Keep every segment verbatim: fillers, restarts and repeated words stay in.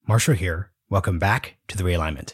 Marshall here. Welcome back to The Realignment.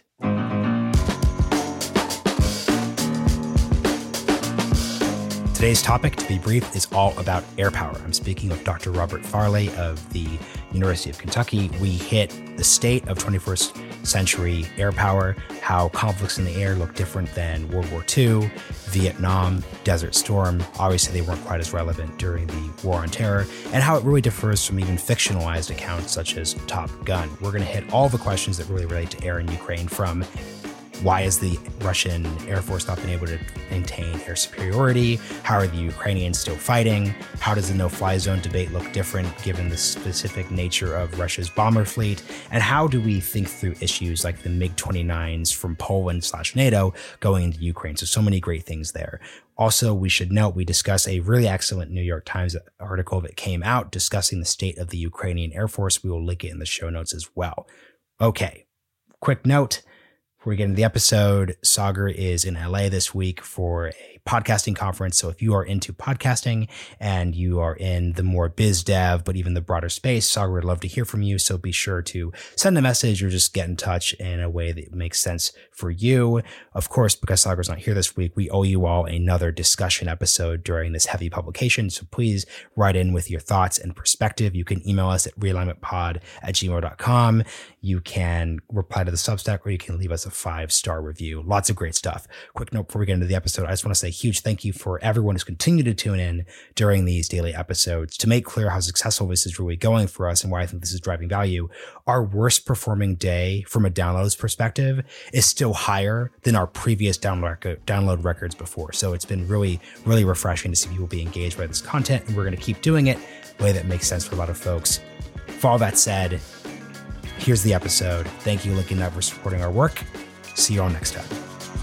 Today's topic, to be brief, is all about air power. I'm speaking with Doctor Robert Farley of the University of Kentucky. We hit the state of twenty-first century air power, how conflicts in the air look different than World War Two, Vietnam, Desert Storm. Obviously, they weren't quite as relevant during the War on Terror, and how it really differs from even fictionalized accounts such as Top Gun. We're going to hit all the questions that really relate to air in Ukraine, from why is the Russian Air Force not been able to maintain air superiority? How are the Ukrainians still fighting? How does the no-fly zone debate look different given the specific nature of Russia's bomber fleet? And how do we think through issues like the MiG twenty-nines from Poland slash NATO going into Ukraine? So, so many great things there. Also, we should note we discuss a really excellent New York Times article that came out discussing the state of the Ukrainian Air Force. We will link it in the show notes as well. Okay, quick note. Before we get into the episode, Sagar is in L A this week for a podcasting conference. So if you are into podcasting and you are in the more biz dev, but even the broader space, Sagar would love to hear from you. So be sure to send a message or just get in touch in a way that makes sense for you. Of course, because Sagar's not here this week, we owe you all another discussion episode during this heavy publication. So please write in with your thoughts and perspective. You can email us at realignmentpod at gmail dot com. You can reply to the Substack, or you can leave us a five-star review. Lots of great stuff. Quick note before we get into the episode, I just want to say a huge thank you for everyone who's continued to tune in during these daily episodes. To make clear how successful this is really going for us and why I think this is driving value, our worst performing day from a downloads perspective is still higher than our previous download, download records before. So it's been really, really refreshing to see people be engaged by this content, and we're going to keep doing it in a way that makes sense for a lot of folks. For all that said, here's the episode. Thank you, Lincoln Nut, for supporting our work. See you all next time.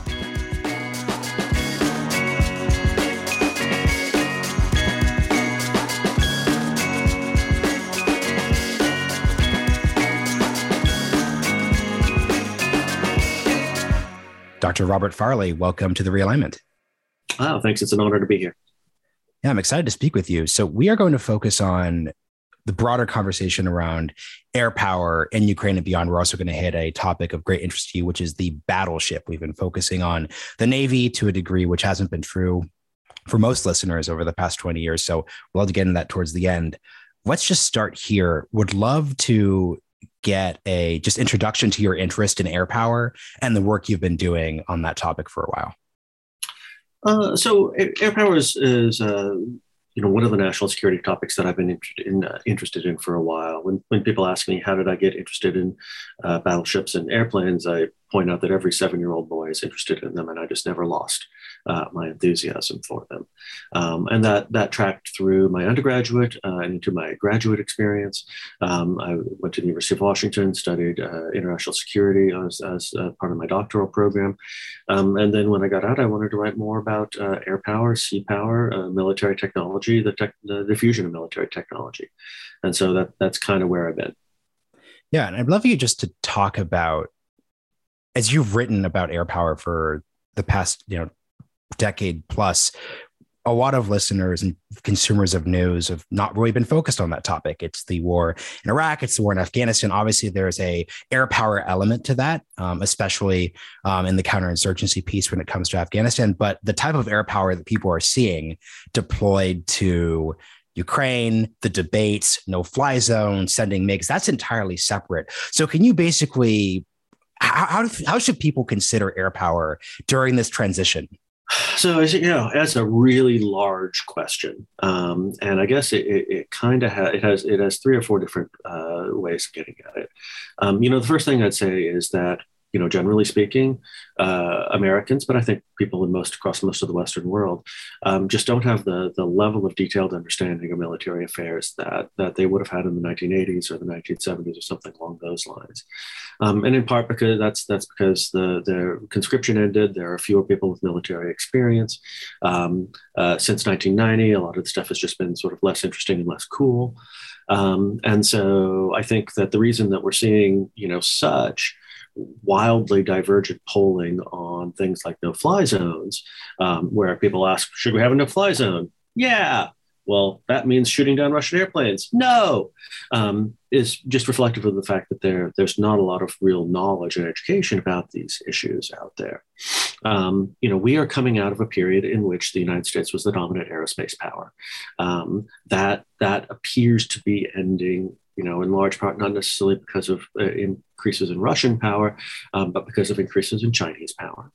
Doctor Robert Farley, welcome to The Realignment. Oh, thanks. It's an honor to be here. Yeah, I'm excited to speak with you. So we are going to focus on the broader conversation around air power in Ukraine and beyond. We're also going to hit a topic of great interest to you, which is the battleship. We've been focusing on the Navy to a degree, which hasn't been true for most listeners over the past twenty years. So we'll have to get into that towards the end. Let's just start here. Would love to get a just introduction to your interest in air power and the work you've been doing on that topic for a while. Uh, so air power is, is uh, you know, one of the national security topics that I've been interested in, uh, interested in for a while. When when people ask me, how did I get interested in uh, battleships and airplanes, I point out that every seven-year-old boy is interested in them, and I just never lost uh, my enthusiasm for them. Um, and that that tracked through my undergraduate uh, and into my graduate experience. Um, I went to the University of Washington, studied uh, international security as, as uh, part of my doctoral program. Um, and then when I got out, I wanted to write more about uh, air power, sea power, uh, military technology, the, tech, the diffusion of military technology. And so that that's kind of where I've been. Yeah, and I'd love you just to talk about, as you've written about air power for the past, you know, decade plus, a lot of listeners and consumers of news have not really been focused on that topic. It's the war in Iraq. It's the war in Afghanistan. Obviously, there's a air power element to that, um, especially um, in the counterinsurgency piece when it comes to Afghanistan. But the type of air power that people are seeing deployed to Ukraine, the debates, no-fly zone, sending MiGs, that's entirely separate. So can you basically, how, how, how should people consider air power during this transition? So, as you know, that's a really large question, um, and I guess it, it, it kind of ha- it has it has three or four different uh, ways of getting at it. Um, you know, the first thing I'd say is that, you know, generally speaking, uh, Americans, but I think people in most across most of the Western world, um, just don't have the the level of detailed understanding of military affairs that that they would have had in the nineteen eighties or the nineteen seventies or something along those lines. Um, and in part because that's that's because the the conscription ended. There are fewer people with military experience. Um, uh, since nineteen ninety, a lot of the stuff has just been sort of less interesting and less cool. Um, and so I think that the reason that we're seeing, you know, such wildly divergent polling on things like no-fly zones, um, where people ask, should we have a no-fly zone? Yeah, well, that means shooting down Russian airplanes. No, um, is just reflective of the fact that there, there's not a lot of real knowledge and education about these issues out there. Um, you know, we are coming out of a period in which the United States was the dominant aerospace power. Um, that that appears to be ending, you know, in large part, not necessarily because of uh, increases in Russian power, um, but because of increases in Chinese power.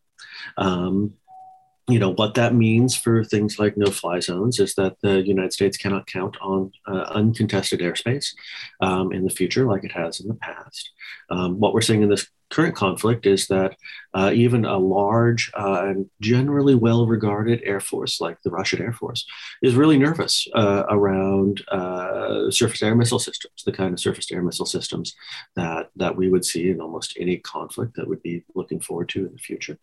Um, You know, what that means for things like no-fly zones is that the United States cannot count on uh, uncontested airspace um, in the future like it has in the past. Um, what we're seeing in this current conflict is that uh, even a large uh, and generally well-regarded Air Force, like the Russian Air Force, is really nervous uh, around uh, surface air missile systems, the kind of surface air missile systems that, that we would see in almost any conflict that would be looking forward to in the future.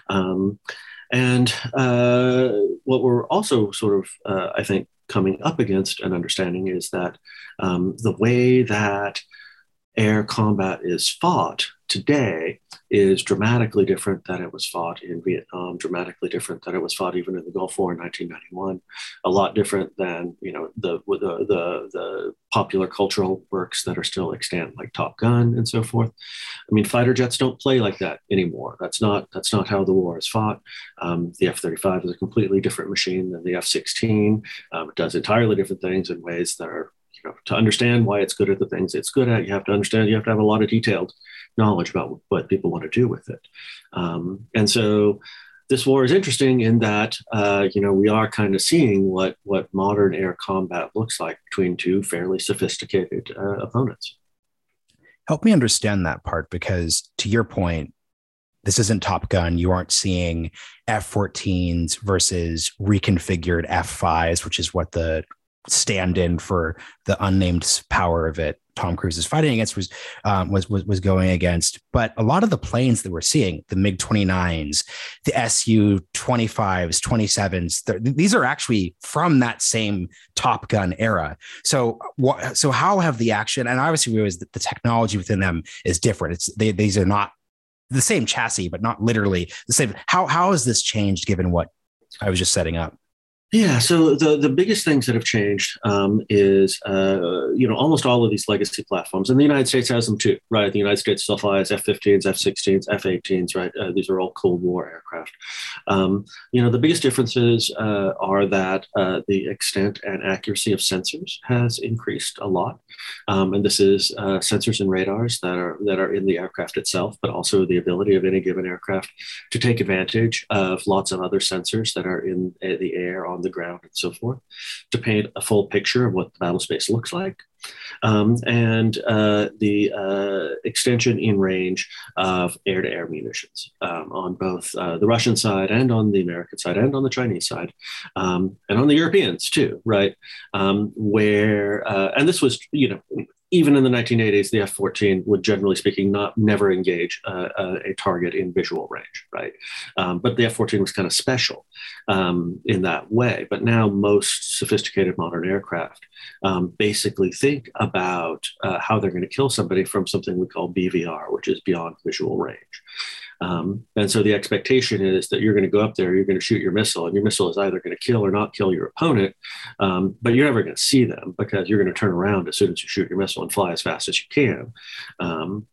Um, And uh, what we're also sort of, uh, I think, coming up against and understanding is that um, the way that air combat is fought today is dramatically different than it was fought in Vietnam, dramatically different than it was fought even in the Gulf War in nineteen ninety-one, a lot different than, you know, the the the, the popular cultural works that are still extant, like Top Gun and so forth. I mean, fighter jets don't play like that anymore. That's not that's not how the war is fought. Um, the F thirty-five is a completely different machine than the F sixteen. Um, it does entirely different things in ways that are, you know, to understand why it's good at the things it's good at, you have to understand, you have to have a lot of detailed knowledge about what people want to do with it. Um, and so this war is interesting in that, uh, you know, we are kind of seeing what, what modern air combat looks like between two fairly sophisticated uh, opponents. Help me understand that part, because to your point, this isn't Top Gun. You aren't seeing F fourteens versus reconfigured F fives, which is what the stand-in for the unnamed power of it Tom Cruise is fighting against was, um, was was was going against. But a lot of the planes that we're seeing, the MiG twenty-nines, the S U twenty-fives, twenty-sevens, these are actually from that same Top Gun era. So what? So how have the action, and obviously we realize that the technology within them is different. It's they, these are not the same chassis, but not literally the same. How how has this changed given what I was just setting up? Yeah, so the, the biggest things that have changed um, is, uh, you know, almost all of these legacy platforms, and the United States has them too, right? The United States still flies F fifteens, F sixteens, F eighteens, right? Uh, these are all Cold War aircraft. Um, you know, the biggest differences uh, are that uh, the extent and accuracy of sensors has increased a lot. Um, and this is uh, sensors and radars that are that are in the aircraft itself, but also the ability of any given aircraft to take advantage of lots of other sensors that are in uh, the air, on the ground, and so forth, to paint a full picture of what the battle space looks like. Um, and uh, the uh, extension in range of air-to-air munitions um, on both uh, the Russian side and on the American side and on the Chinese side, um, and on the Europeans too, right? Um, where, uh, and this was, you know, even in the nineteen eighties, the F fourteen would, generally speaking, not never engage uh, a, a target in visual range, right? Um, but the F fourteen was kind of special um, in that way. But now most sophisticated modern aircraft um, basically think about uh, how they're going to kill somebody from something we call B V R, which is beyond visual range. Um, and so the expectation is that you're going to go up there, you're going to shoot your missile, and your missile is either going to kill or not kill your opponent, um, but you're never going to see them because you're going to turn around as soon as you shoot your missile and fly as fast as you can. Um,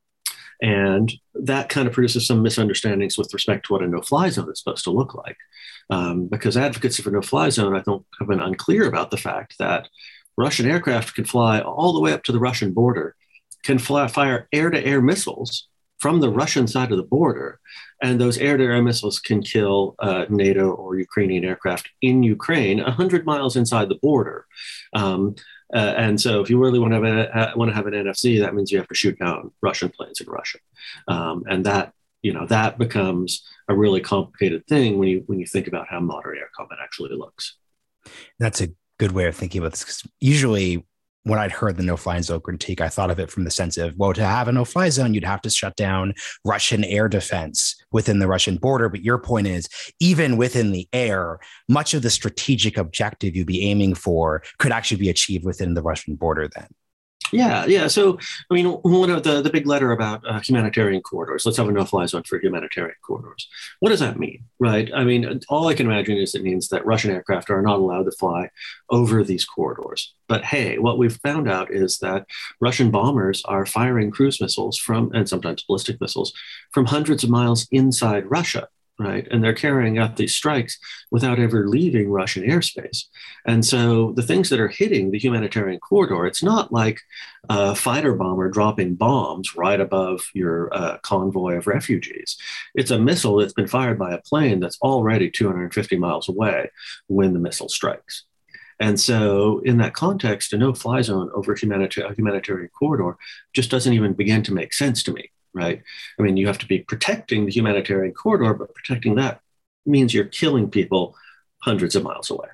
and that kind of produces some misunderstandings with respect to what a no-fly zone is supposed to look like. Um, because advocates of a no-fly zone, I think, have been unclear about the fact that Russian aircraft can fly all the way up to the Russian border, can fly, fire air-to-air missiles from the Russian side of the border, and those air-to-air missiles can kill uh, NATO or Ukrainian aircraft in Ukraine one hundred miles inside the border. Um, uh, and so if you really want to, have a, want to have an N F C, that means you have to shoot down Russian planes in Russia. Um, and that, you know, that becomes a really complicated thing when you, when you think about how modern air combat actually looks. That's a good way of thinking about this, because usually when I'd heard the no-fly zone critique, I thought of it from the sense of, well, to have a no-fly zone, you'd have to shut down Russian air defense within the Russian border. But your point is, even within the air, much of the strategic objective you'd be aiming for could actually be achieved within the Russian border then. Yeah, yeah. So, I mean, one of the, the big letter about uh, humanitarian corridors, let's have a no-fly zone for humanitarian corridors. What does that mean, right? I mean, all I can imagine is it means that Russian aircraft are not allowed to fly over these corridors. But hey, what we've found out is that Russian bombers are firing cruise missiles from, and sometimes ballistic missiles, from hundreds of miles inside Russia. Right. And they're carrying out these strikes without ever leaving Russian airspace. And so the things that are hitting the humanitarian corridor, it's not like a fighter bomber dropping bombs right above your uh, convoy of refugees. It's a missile that's been fired by a plane that's already two hundred fifty miles away when the missile strikes. And so, in that context, a no fly zone over humanita- a humanitarian corridor just doesn't even begin to make sense to me. Right. I mean, you have to be protecting the humanitarian corridor, but protecting that means you're killing people hundreds of miles away.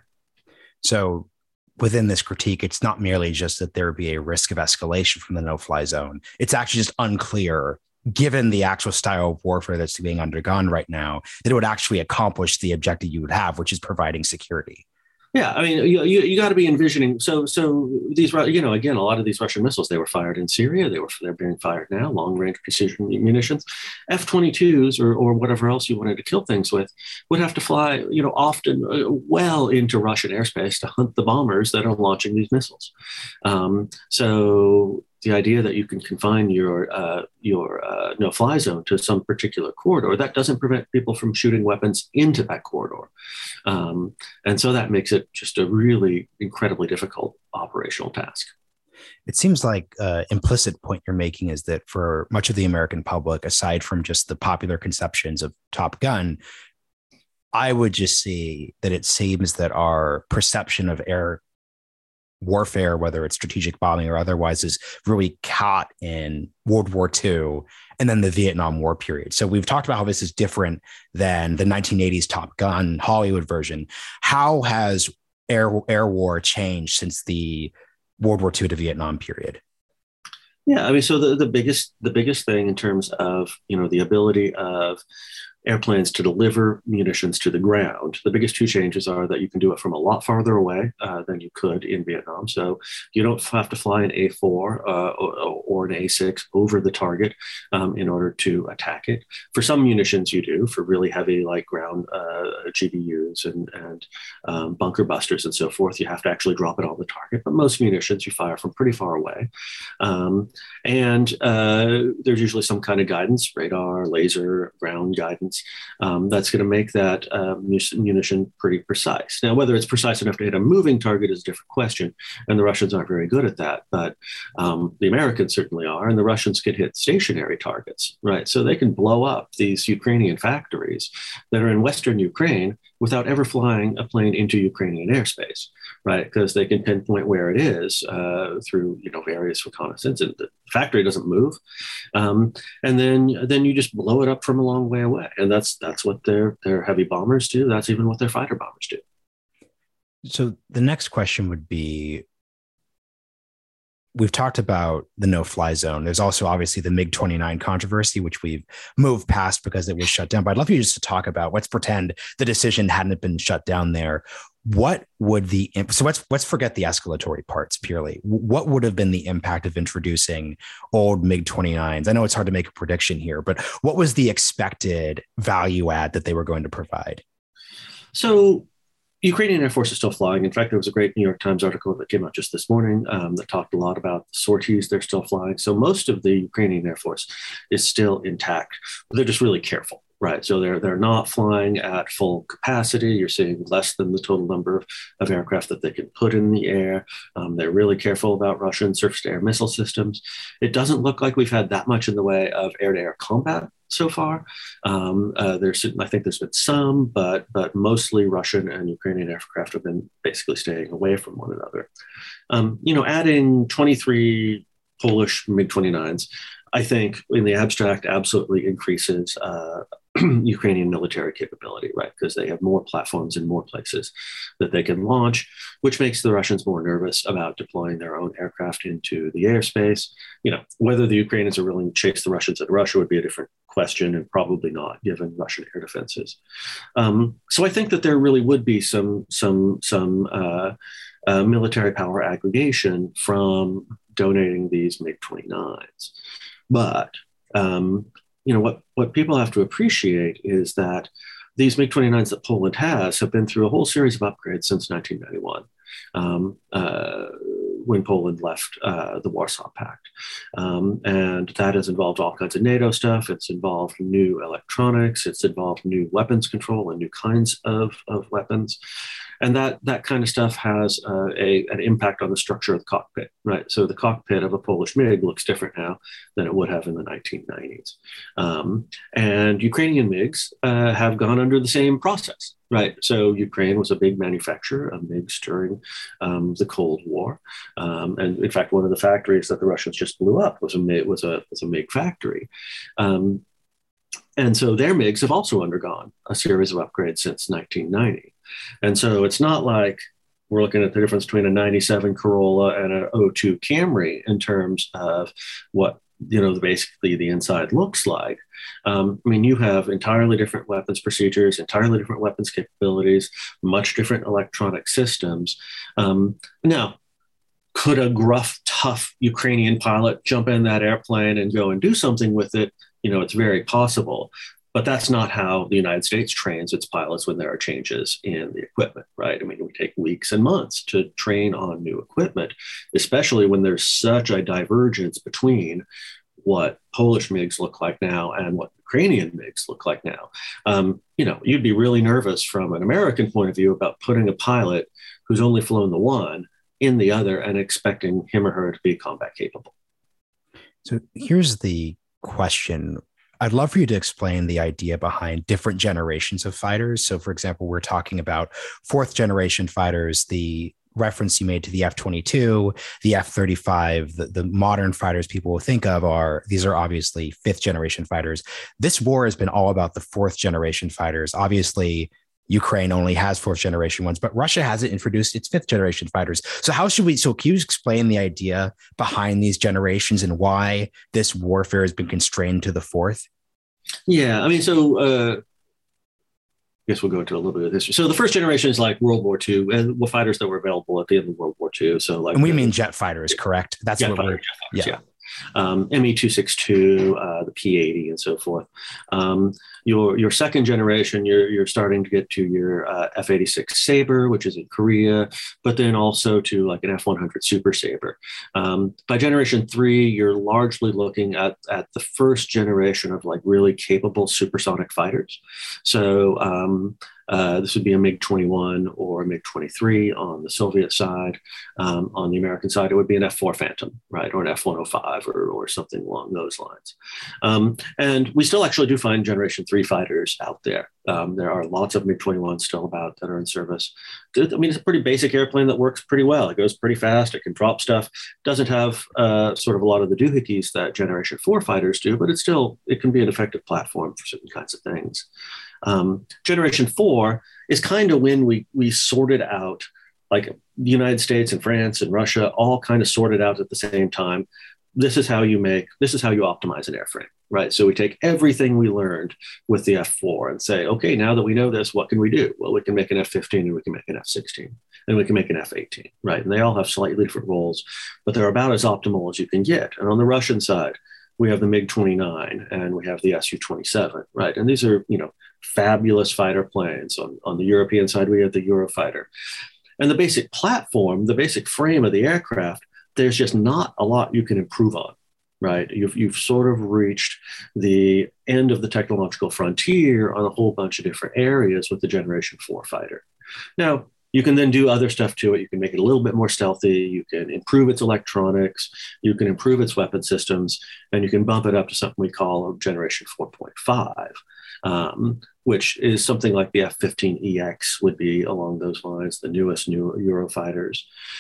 So within this critique, it's not merely just that there would be a risk of escalation from the no-fly zone. It's actually just unclear, given the actual style of warfare that's being undergone right now, that it would actually accomplish the objective you would have, which is providing security. Yeah, I mean, you you, you got to be envisioning. So so these, you know, again, a lot of these Russian missiles, they were fired in Syria. They were they're being fired now, long range precision munitions. F twenty-twos or or whatever else you wanted to kill things with would have to fly, you know, often uh, well into Russian airspace to hunt the bombers that are launching these missiles. Um, so. The idea that you can confine your uh, your uh, no-fly zone to some particular corridor, that doesn't prevent people from shooting weapons into that corridor. Um, and so that makes it just a really incredibly difficult operational task. It seems like uh, implicit point you're making is that for much of the American public, aside from just the popular conceptions of Top Gun, I would just see that it seems that our perception of air warfare, whether it's strategic bombing or otherwise, is really caught in World War Two and then the Vietnam War period. So we've talked about how this is different than the nineteen eighties Top Gun Hollywood version. How has air air war changed since the World War Two to Vietnam period? Yeah, I mean, so the, the biggest the biggest thing in terms of, you know, the ability of airplanes to deliver munitions to the ground. The biggest two changes are that you can do it from a lot farther away uh, than you could in Vietnam. So you don't have to fly an A four uh, or, or an A six over the target um, in order to attack it. For some munitions, you do. For really heavy, like ground uh, G B Us and, and um, bunker busters and so forth, you have to actually drop it on the target. But most munitions, you fire from pretty far away. Um, and uh, there's usually some kind of guidance, radar, laser, ground guidance. Um, that's going to make that uh, munition pretty precise. Now, whether it's precise enough to hit a moving target is a different question, and the Russians aren't very good at that. But um, the Americans certainly are, and the Russians can hit stationary targets, right? So they can blow up these Ukrainian factories that are in Western Ukraine without ever flying a plane into Ukrainian airspace, right? Because they can pinpoint where it is uh, through, you know, various reconnaissance, and the factory doesn't move. Um, and then then you just blow it up from a long way away. And that's that's what their their heavy bombers do. That's even what their fighter bombers do. So the next question would be, we've talked about the no-fly zone. There's also obviously the MiG twenty-nine controversy, which we've moved past because it was shut down. But I'd love you just to talk about, let's pretend the decision hadn't been shut down there. What would the, so let's, let's forget the escalatory parts purely. What would have been the impact of introducing old MiG twenty-nines? I know it's hard to make a prediction here, but what was the expected value add that they were going to provide? So Ukrainian Air Force is still flying. In fact, there was a great New York Times article that came out just this morning um, that talked a lot about the sorties they're still flying. So most of the Ukrainian Air Force is still intact. They're just really careful, right? So they're they're not flying at full capacity. You're seeing less than the total number of, of aircraft that they can put in the air. Um, they're really careful about Russian surface-to-air missile systems. It doesn't look like we've had that much in the way of air-to-air combat so far. Um, uh, there's, I think there's been some, but but mostly Russian and Ukrainian aircraft have been basically staying away from one another. Um, you know, adding twenty-three Polish MiG twenty-nines, I think in the abstract absolutely increases uh, Ukrainian military capability, right? Because they have more platforms in more places that they can launch, which makes the Russians more nervous about deploying their own aircraft into the airspace. You know, whether the Ukrainians are willing to chase the Russians at Russia would be a different question, and probably not, given Russian air defenses. Um, so I think that there really would be some some some uh, uh, military power aggregation from donating these MiG twenty-nines. But, um, you know, what, what people have to appreciate is that these MiG twenty-nines that Poland has have been through a whole series of upgrades since nineteen ninety-one. Um, uh, when Poland left uh, the Warsaw Pact. Um, and that has involved all kinds of NATO stuff. It's involved new electronics. It's involved new weapons control and new kinds of, of weapons. And that, that kind of stuff has uh, a, an impact on the structure of the cockpit, right? So the cockpit of a Polish MiG looks different now than it would have in the nineteen nineties. Um, and Ukrainian MiGs uh, have gone under the same process. Right. So Ukraine was a big manufacturer of MiGs during um, the Cold War. Um, and in fact, one of the factories that the Russians just blew up was a MiG, was a, was a MiG factory. Um, and so their MiGs have also undergone a series of upgrades since nineteen ninety. And so it's not like we're looking at the difference between a ninety-seven Corolla and an oh two Camry in terms of what, you know, basically the inside looks like. Um, I mean, you have entirely different weapons procedures, entirely different weapons capabilities, much different electronic systems. Um, now, could a gruff, tough Ukrainian pilot jump in that airplane and go and do something with it? You know, it's very possible. But that's not how the United States trains its pilots when there are changes in the equipment, right? I mean, we take weeks and months to train on new equipment, especially when there's such a divergence between what Polish MiGs look like now and what Ukrainian MiGs look like now. Um, you know, you'd be really nervous from an American point of view about putting a pilot who's only flown the one in the other and expecting him or her to be combat capable. So here's the question. I'd love for you to explain the idea behind different generations of fighters. So, for example, we're talking about fourth generation fighters, the reference you made to the F twenty-two, the F thirty-five, the, the modern fighters people will think of are, these are obviously fifth generation fighters. This war has been all about the fourth generation fighters. Obviously, Ukraine only has fourth generation ones, but Russia hasn't introduced its fifth generation fighters. So how should we, so can you explain the idea behind these generations and why this warfare has been constrained to the fourth? Yeah, I mean, so uh, I guess we'll go into a little bit of history. So the first generation is like World War Two and the fighters that were available at the end of World War Two. So like, and we mean jet fighters, correct? That's jet what fighter, we're, jet fighters, yeah. yeah. Um, M E two sixty-two, uh, the P eighty, and so forth. Um, your your second generation, you're you're starting to get to your uh, F eighty-six Sabre, which is in Korea, but then also to like an F one hundred Super Sabre. Um, by generation three, you're largely looking at at the first generation of like really capable supersonic fighters. So um, Uh, this would be a MiG twenty-one or a MiG twenty-three on the Soviet side. Um, on the American side, it would be an F four Phantom, right, or an F one oh five or, or something along those lines. Um, and we still actually do find Generation three fighters out there. Um, there are lots of MiG twenty-ones still about that are in service. I mean, it's a pretty basic airplane that works pretty well. It goes pretty fast. It can drop stuff. Doesn't have uh, sort of a lot of the doohickeys that Generation four fighters do, but it's still, it can be an effective platform for certain kinds of things. Um, Generation four is kind of when we we sorted out, like the United States and France and Russia all kind of sorted out at the same time. This is how you make, this is how you optimize an airframe, right? So we take everything we learned with the F four and say, okay, now that we know this, what can we do? Well, we can make an F fifteen and we can make an F sixteen and we can make an F eighteen, right? And they all have slightly different roles, but they're about as optimal as you can get. And on the Russian side, we have the MiG twenty-nine and we have the S U twenty-seven, right? And these are, you know, fabulous fighter planes. On, on the European side, we have the Eurofighter. And the basic platform, the basic frame of the aircraft, there's just not a lot you can improve on, right? You've, you've sort of reached the end of the technological frontier on a whole bunch of different areas with the Generation four fighter. Now, you can then do other stuff to it. You can make it a little bit more stealthy. You can improve its electronics. You can improve its weapon systems, and you can bump it up to something we call a Generation four point five, um, which is something like the F fifteen E X would be along those lines, the newest new Eurofighters.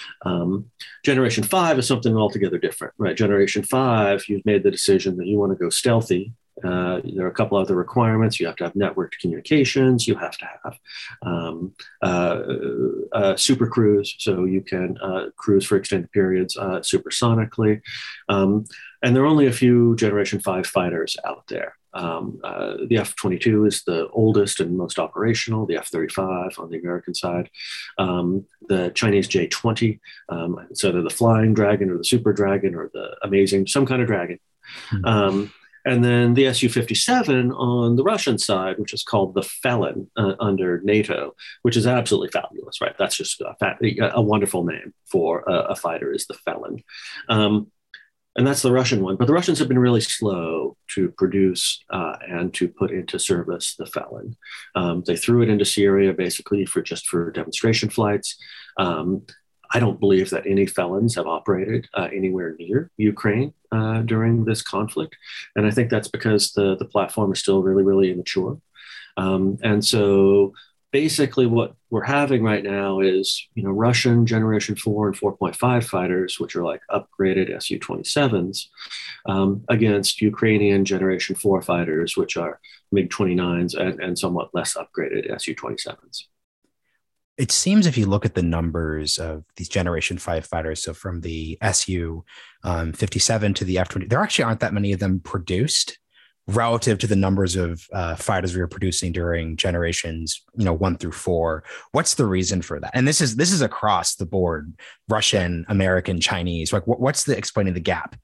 Um, Generation five is something altogether different, right? Generation five, you've made the decision that you want to go stealthy. Uh, there are a couple other requirements. You have to have networked communications. You have to have um, uh, uh, super cruise, so you can uh, cruise for extended periods uh, supersonically. Um, and there are only a few Generation five fighters out there. Um, uh, the F twenty-two is the oldest and most operational, the F thirty-five on the American side, um, the Chinese J twenty, um, so they're the Flying Dragon or the Super Dragon or the Amazing, some kind of dragon. Mm-hmm. Um, and then the S U fifty-seven on the Russian side, which is called the Felon uh, under NATO, which is absolutely fabulous, right? That's just a, fa- a wonderful name for a, a fighter, is the Felon. Um, And that's the Russian one. But the Russians have been really slow to produce uh, and to put into service the Felon. Um, they threw it into Syria basically for just for demonstration flights. Um, I don't believe that any Felons have operated uh, anywhere near Ukraine uh, during this conflict. And I think that's because the, the platform is still really, really immature. Um, and so basically what we're having right now is, you know, Russian generation four and four point five fighters, which are like upgraded S U twenty-sevens, um, against Ukrainian generation four fighters, which are MiG twenty-nines and, and somewhat less upgraded S U twenty-sevens. It seems if you look at the numbers of these generation five fighters, so from the S U um, fifty-seven to the F twenty, there actually aren't that many of them produced relative to the numbers of uh, fighters we were producing during generations, you know, one through four. What's the reason for that? And this is this is across the board: Russian, American, Chinese. Like, what's the explaining the gap?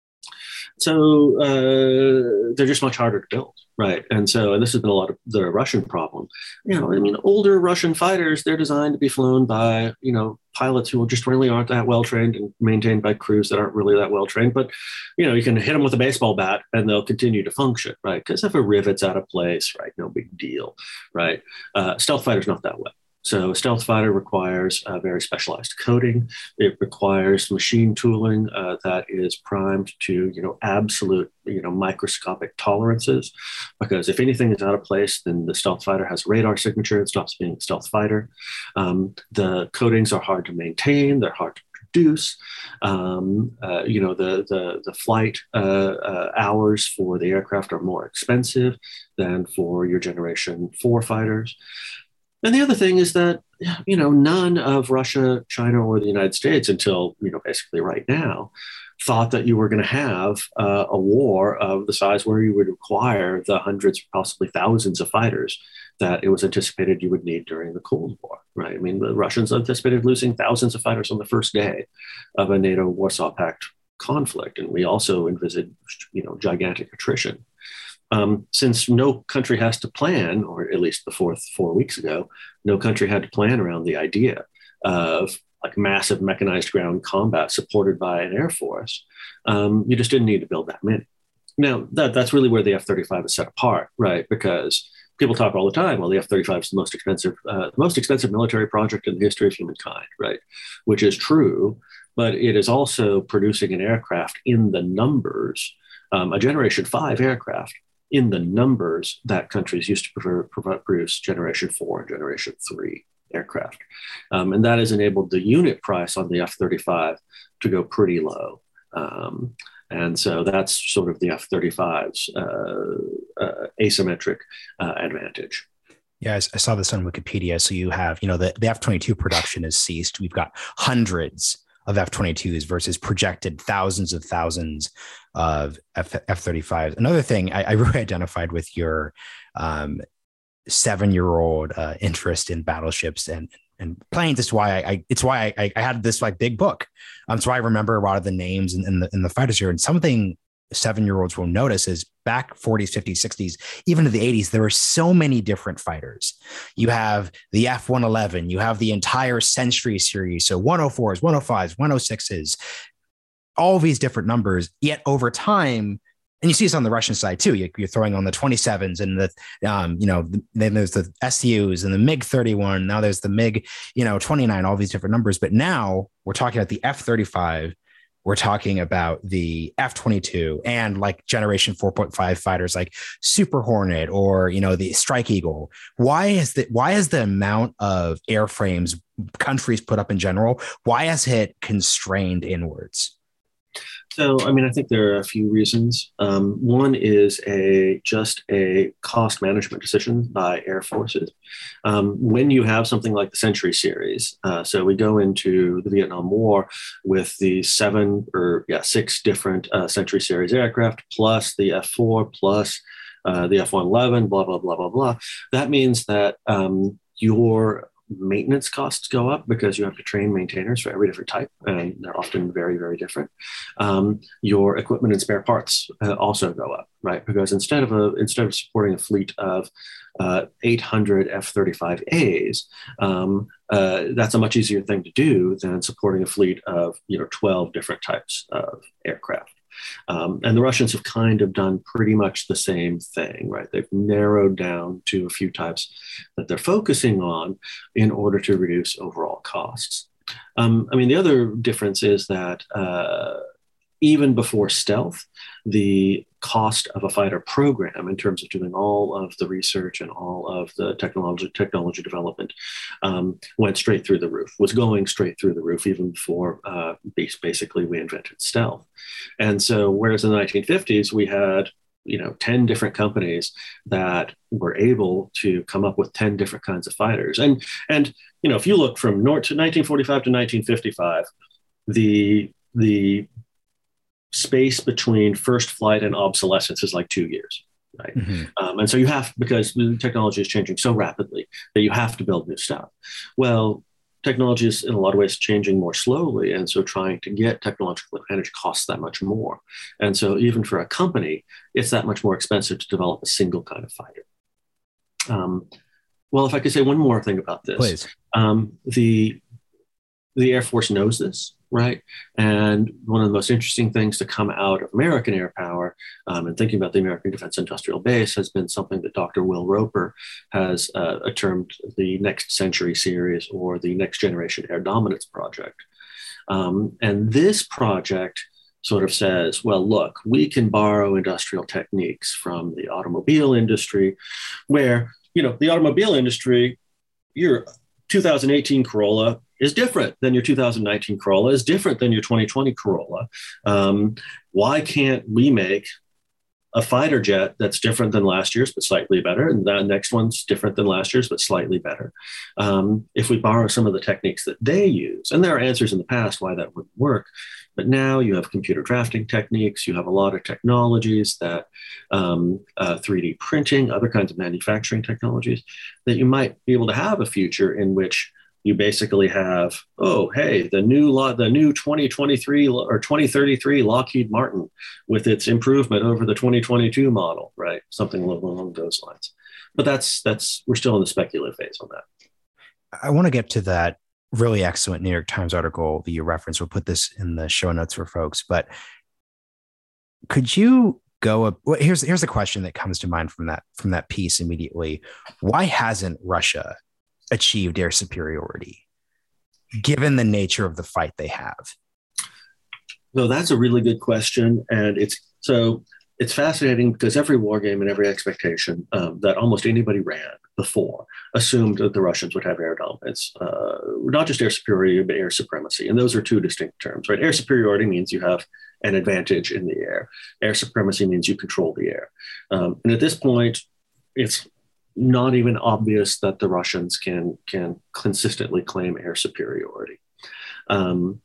So uh, they're just much harder to build, right? And so, and this has been a lot of the Russian problem. You know, I mean, older Russian fighters, they're designed to be flown by, you know, pilots who just really aren't that well trained and maintained by crews that aren't really that well trained. But, you know, you can hit them with a baseball bat and they'll continue to function, right? Because if a rivet's out of place, right, no big deal, right? Uh, stealth fighter's not that way. So a stealth fighter requires a very specialized coating. It requires machine tooling uh, that is primed to, you know, absolute, you know, microscopic tolerances. Because if anything is out of place, then the stealth fighter has a radar signature. It stops being a stealth fighter. Um, the coatings are hard to maintain. They're hard to produce. Um, uh, you know, the the the flight uh, uh, hours for the aircraft are more expensive than for your generation four fighters. And the other thing is that, you know, none of Russia, China, or the United States until, you know, basically right now, thought that you were going to have uh, a war of the size where you would require the hundreds, possibly thousands of fighters that it was anticipated you would need during the Cold War, right? I mean, the Russians anticipated losing thousands of fighters on the first day of a NATO-Warsaw Pact conflict. And we also envisaged, you know, gigantic attrition. Um, since no country has to plan, or at least before four weeks ago, no country had to plan around the idea of like massive mechanized ground combat supported by an air force. Um, you just didn't need to build that many. Now, that, that's really where the F thirty-five is set apart, right? Because people talk all the time, well, the F thirty-five is the most expensive, uh, the most expensive military project in the history of humankind, right? Which is true, but it is also producing an aircraft in the numbers, um, a Generation five aircraft, in the numbers that countries used to prefer, prefer, produce Generation four and Generation three aircraft. Um, and that has enabled the unit price on the F thirty-five to go pretty low. Um, and so that's sort of the F thirty-five's uh, uh, asymmetric uh, advantage. Yeah, I saw this on Wikipedia. So you have, you know, the, the F twenty-two production has ceased. We've got hundreds of F twenty-twos versus projected thousands of thousands of F, F-35s. Another thing I, I really identified with your um, seven-year-old uh, interest in battleships and and planes. It's why I, I it's why I, I had this like big book. Um, so I remember a lot of the names and, and the and the fighters here. And something seven-year-olds will notice is back forties, fifties, sixties, even to the eighties, there were so many different fighters. You have the F one eleven, you have the entire Century series, so one oh fours, one oh fives, one oh sixes, all of these different numbers, yet over time, and you see this on the Russian side too, you're throwing on the twenty-sevens and the, um, you know, then there's the S Us and the MiG thirty-one, now there's the MiG, you know, twenty-nine, all these different numbers, but now we're talking about the F thirty-five, we're talking about the F twenty-two and like generation four point five fighters like Super Hornet or, you know, the Strike Eagle. Why is that? Why is the amount of airframes countries put up in general, why has it constrained inwards? So, I mean, I think there are a few reasons. Um, one is a just a cost management decision by air forces. Um, when you have something like the Century series, uh, so we go into the Vietnam War with the seven or yeah six different uh, Century series aircraft, plus the F four, plus uh, the F one eleven, blah, blah, blah, blah, blah. That means that um, your maintenance costs go up because you have to train maintainers for every different type, and they're often very, very different. Um, your equipment and spare parts uh, also go up, right? Because instead of a instead of supporting a fleet of uh, eight hundred F thirty-five A's, um, uh, that's a much easier thing to do than supporting a fleet of you know twelve different types of aircraft. Um, and the Russians have kind of done pretty much the same thing, right? They've narrowed down to a few types that they're focusing on in order to reduce overall costs. Um, I mean, the other difference is that uh, even before stealth, the cost of a fighter program in terms of doing all of the research and all of the technology technology development um, went straight through the roof, was going straight through the roof even before uh, basically we invented stealth. And so whereas in the nineteen fifties, we had you know, ten different companies that were able to come up with ten different kinds of fighters. And, and you know, if you look from north to nineteen forty-five to nineteen fifty-five, the, the space between first flight and obsolescence is like two years, right? Mm-hmm. Um, and so you have, because the technology is changing so rapidly that you have to build new stuff. Well, technology is in a lot of ways changing more slowly. And so trying to get technological advantage costs that much more. And so even for a company, it's that much more expensive to develop a single kind of fighter. Um, well, if I could say one more thing about this, Please. Um, the, the Air Force knows this. Right. And one of the most interesting things to come out of American air power um, and thinking about the American Defense Industrial Base has been something that Doctor Will Roper has uh, termed the Next Century Series, or the Next Generation Air Dominance Project. Um, and this project sort of says, well, look, we can borrow industrial techniques from the automobile industry, where, you know, the automobile industry, your two thousand eighteen Corolla is different than your two thousand nineteen Corolla, is different than your twenty twenty Corolla. Um, why can't we make a fighter jet that's different than last year's, but slightly better? And that next one's different than last year's, but slightly better. Um, if we borrow some of the techniques that they use, and there are answers in the past why that wouldn't work, but now you have computer drafting techniques, you have a lot of technologies that um, uh, three D printing, other kinds of manufacturing technologies, that you might be able to have a future in which you basically have, oh, hey, the new law, the new twenty twenty-three or twenty thirty-three Lockheed Martin with its improvement over the twenty twenty-two model, right? Something along those lines. But that's, that's, we're still in the speculative phase on that. I want to get to that really excellent New York Times article that you referenced. We'll put this in the show notes for folks, but could you go up? Well, here's, here's a question that comes to mind from that, from that piece immediately. Why hasn't Russia achieved air superiority, given the nature of the fight they have? No, that's a really good question. And it's so it's fascinating because every war game and every expectation um, that almost anybody ran before assumed that the Russians would have air dominance, uh, not just air superiority, but air supremacy. And those are two distinct terms, right? Air superiority means you have an advantage in the air. Air supremacy means you control the air. Um, and at this point, it's not even obvious that the Russians can, can consistently claim air superiority. Um,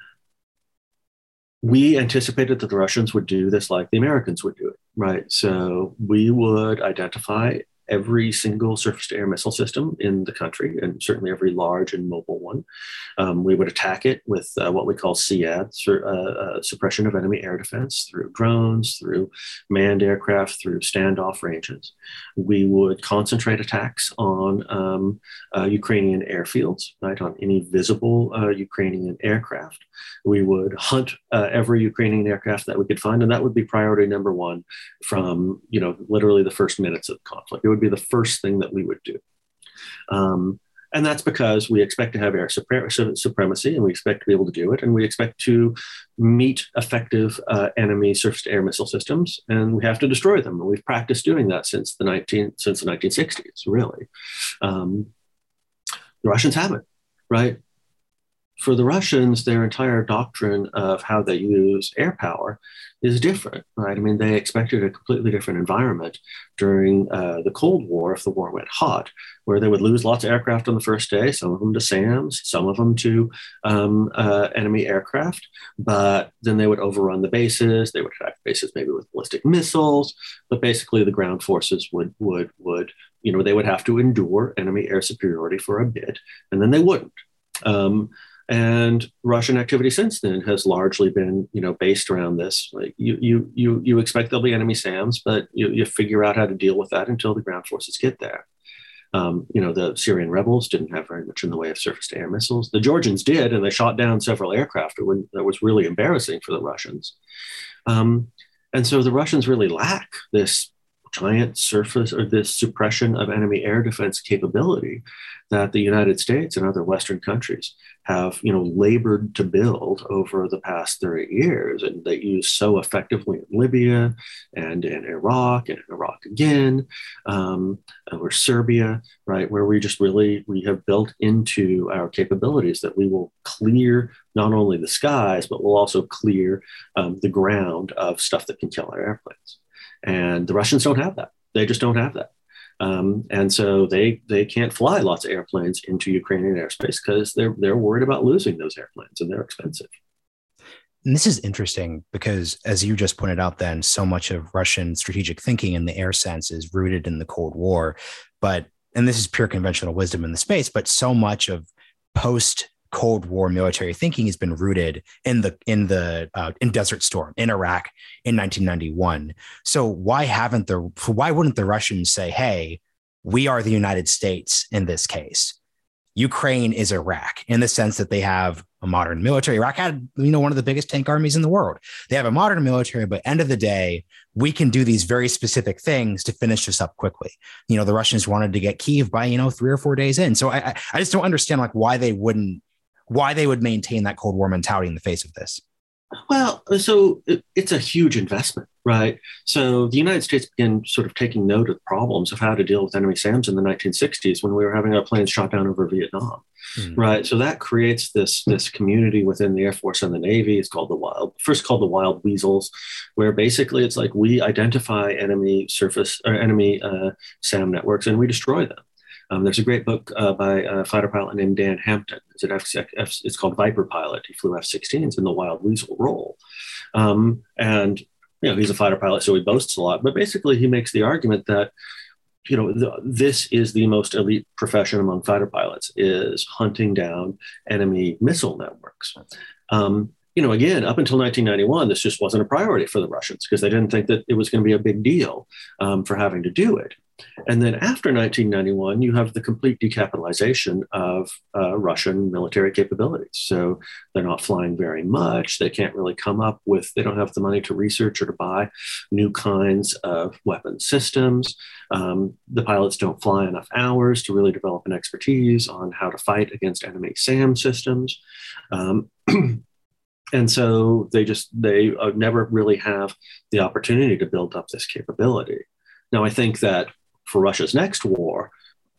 we anticipated that the Russians would do this like the Americans would do it, right? So we would identify every single surface-to-air missile system in the country, and certainly every large and mobile one. Um, we would attack it with uh, what we call S E A D, sur- uh, uh, suppression of enemy air defense, through drones, through manned aircraft, through standoff ranges. We would concentrate attacks on um, uh, Ukrainian airfields, right, on any visible uh, Ukrainian aircraft. We would hunt uh, every Ukrainian aircraft that we could find, and that would be priority number one from, you know, literally the first minutes of the conflict. It would be the first thing that we would do. Um, and that's because we expect to have air supre- supremacy, and we expect to be able to do it, and we expect to meet effective uh, enemy surface-to-air missile systems, and we have to destroy them. And we've practiced doing that since the nineteen since the nineteen sixties, really. Um, the Russians haven't, right? for the Russians, their entire doctrine of how they use air power is different, right? I mean, they expected a completely different environment during uh, the Cold War if the war went hot, where they would lose lots of aircraft on the first day, some of them to SAMs, some of them to um, uh, enemy aircraft, but then they would overrun the bases. They would attack bases maybe with ballistic missiles, but basically the ground forces would, would, would, you know, they would have to endure enemy air superiority for a bit, and then they wouldn't. Um, And Russian activity since then has largely been, you know, based around this. Like you, you, you, you expect there'll be enemy SAMs, but you, you figure out how to deal with that until the ground forces get there. Um, you know, the Syrian rebels didn't have very much in the way of surface-to-air missiles. The Georgians did, and they shot down several aircraft. That was really embarrassing for the Russians. Um, and so the Russians really lack this giant surface or this suppression of enemy air defense capability that the United States and other Western countries have, you know, labored to build over the past thirty years, and they use so effectively in Libya and in Iraq and in Iraq again, um, or Serbia, right, where we just really, we have built into our capabilities that we will clear not only the skies, but we'll also clear um, the ground of stuff that can kill our airplanes. And the Russians don't have that. They just don't have that. Um, and so they they can't fly lots of airplanes into Ukrainian airspace because they're they're worried about losing those airplanes, and they're expensive. And this is interesting because, as you just pointed out, then so much of Russian strategic thinking in the air sense is rooted in the Cold War. But, and this is pure conventional wisdom in the space, but so much of post Cold War military thinking has been rooted in the in the uh, in Desert Storm in Iraq in nineteen ninety-one. So why haven't the why wouldn't the Russians say, "Hey, we are the United States in this case. Ukraine is Iraq," in the sense that they have a modern military. Iraq had, you know, one of the biggest tank armies in the world. They have a modern military, but end of the day, we can do these very specific things to finish this up quickly. You know, the Russians wanted to get Kyiv by, you know, three or four days in. So I I just don't understand like why they wouldn't. why they would maintain that Cold War mentality in the face of this. Well, so it, it's a huge investment, right? So the United States began sort of taking note of problems of how to deal with enemy SAMs in the nineteen sixties when we were having our planes shot down over Vietnam, mm. right? So that creates this, this community within the Air Force and the Navy. It's called the Wild, first called the Wild Weasels, where basically it's like we identify enemy surface or enemy uh, SAM networks and we destroy them. Um, there's a great book uh, by a fighter pilot named Dan Hampton. It's, at F, F, it's called Viper Pilot. He flew F sixteens in the Wild Weasel role. Um, and, you know, he's a fighter pilot, so he boasts a lot. But basically, he makes the argument that, you know, the, this is the most elite profession among fighter pilots, is hunting down enemy missile networks. Um, you know, again, up until nineteen ninety-one, this just wasn't a priority for the Russians because they didn't think that it was going to be a big deal um, for having to do it. And then after nineteen ninety-one, you have the complete decapitalization of uh, Russian military capabilities. So they're not flying very much. They can't really come up with, they don't have the money to research or to buy new kinds of weapon systems. Um, the pilots don't fly enough hours to really develop an expertise on how to fight against enemy SAM systems. Um, And so they just, they uh, never really have the opportunity to build up this capability. Now, I think that for Russia's next war,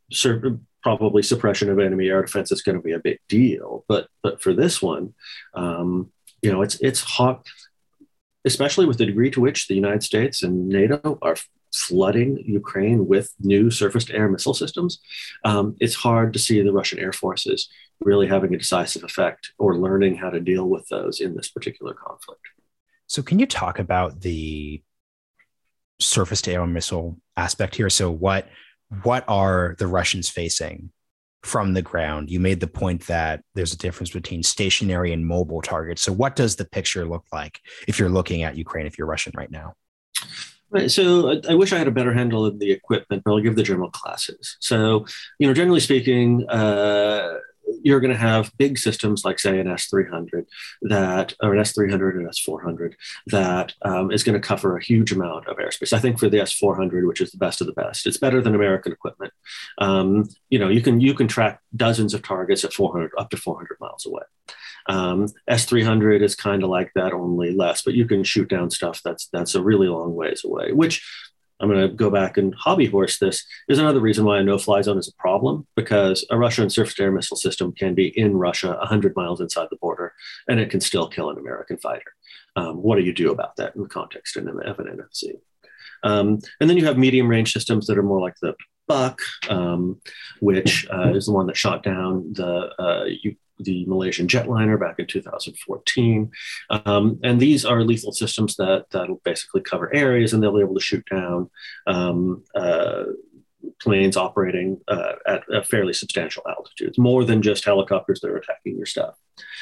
probably suppression of enemy air defense is going to be a big deal. But but for this one, um, you know, it's it's hot, especially with the degree to which the United States and NATO are flooding Ukraine with new surface-to-air missile systems. Um, it's hard to see the Russian Air Forces really having a decisive effect or learning how to deal with those in this particular conflict. So can you talk about the surface-to-air missile aspect here? So what, what are the Russians facing from the ground? You made the point that there's a difference between stationary and mobile targets. So what does the picture look like if you're looking at Ukraine, if you're Russian right now? Right. So I, I wish I had a better handle of the equipment, but I'll give the general classes. So, you know, generally speaking, uh, you're going to have big systems like, say, an S three hundred that, or an S three hundred and S four hundred that um, is going to cover a huge amount of airspace. I think for the S four hundred, which is the best of the best, it's better than American equipment. Um, you know, you can you can track dozens of targets at four hundred, up to four hundred miles away. Um, S three hundred is kind of like that, only less, but you can shoot down stuff that's that's a really long ways away, which I'm going to go back and hobby horse this. There's another reason why a no-fly zone is a problem, because a Russian surface-to-air missile system can be in Russia one hundred miles inside the border, and it can still kill an American fighter. Um, what do you do about that in the context of an N F C? Um, and then you have medium-range systems that are more like the Buck, um, which uh, is the one that shot down the uh, U- the Malaysian jetliner back in two thousand fourteen. Um, and these are lethal systems that that'll basically cover areas, and they'll be able to shoot down um, uh, planes operating uh, at, at fairly substantial altitudes, more than just helicopters that are attacking your stuff.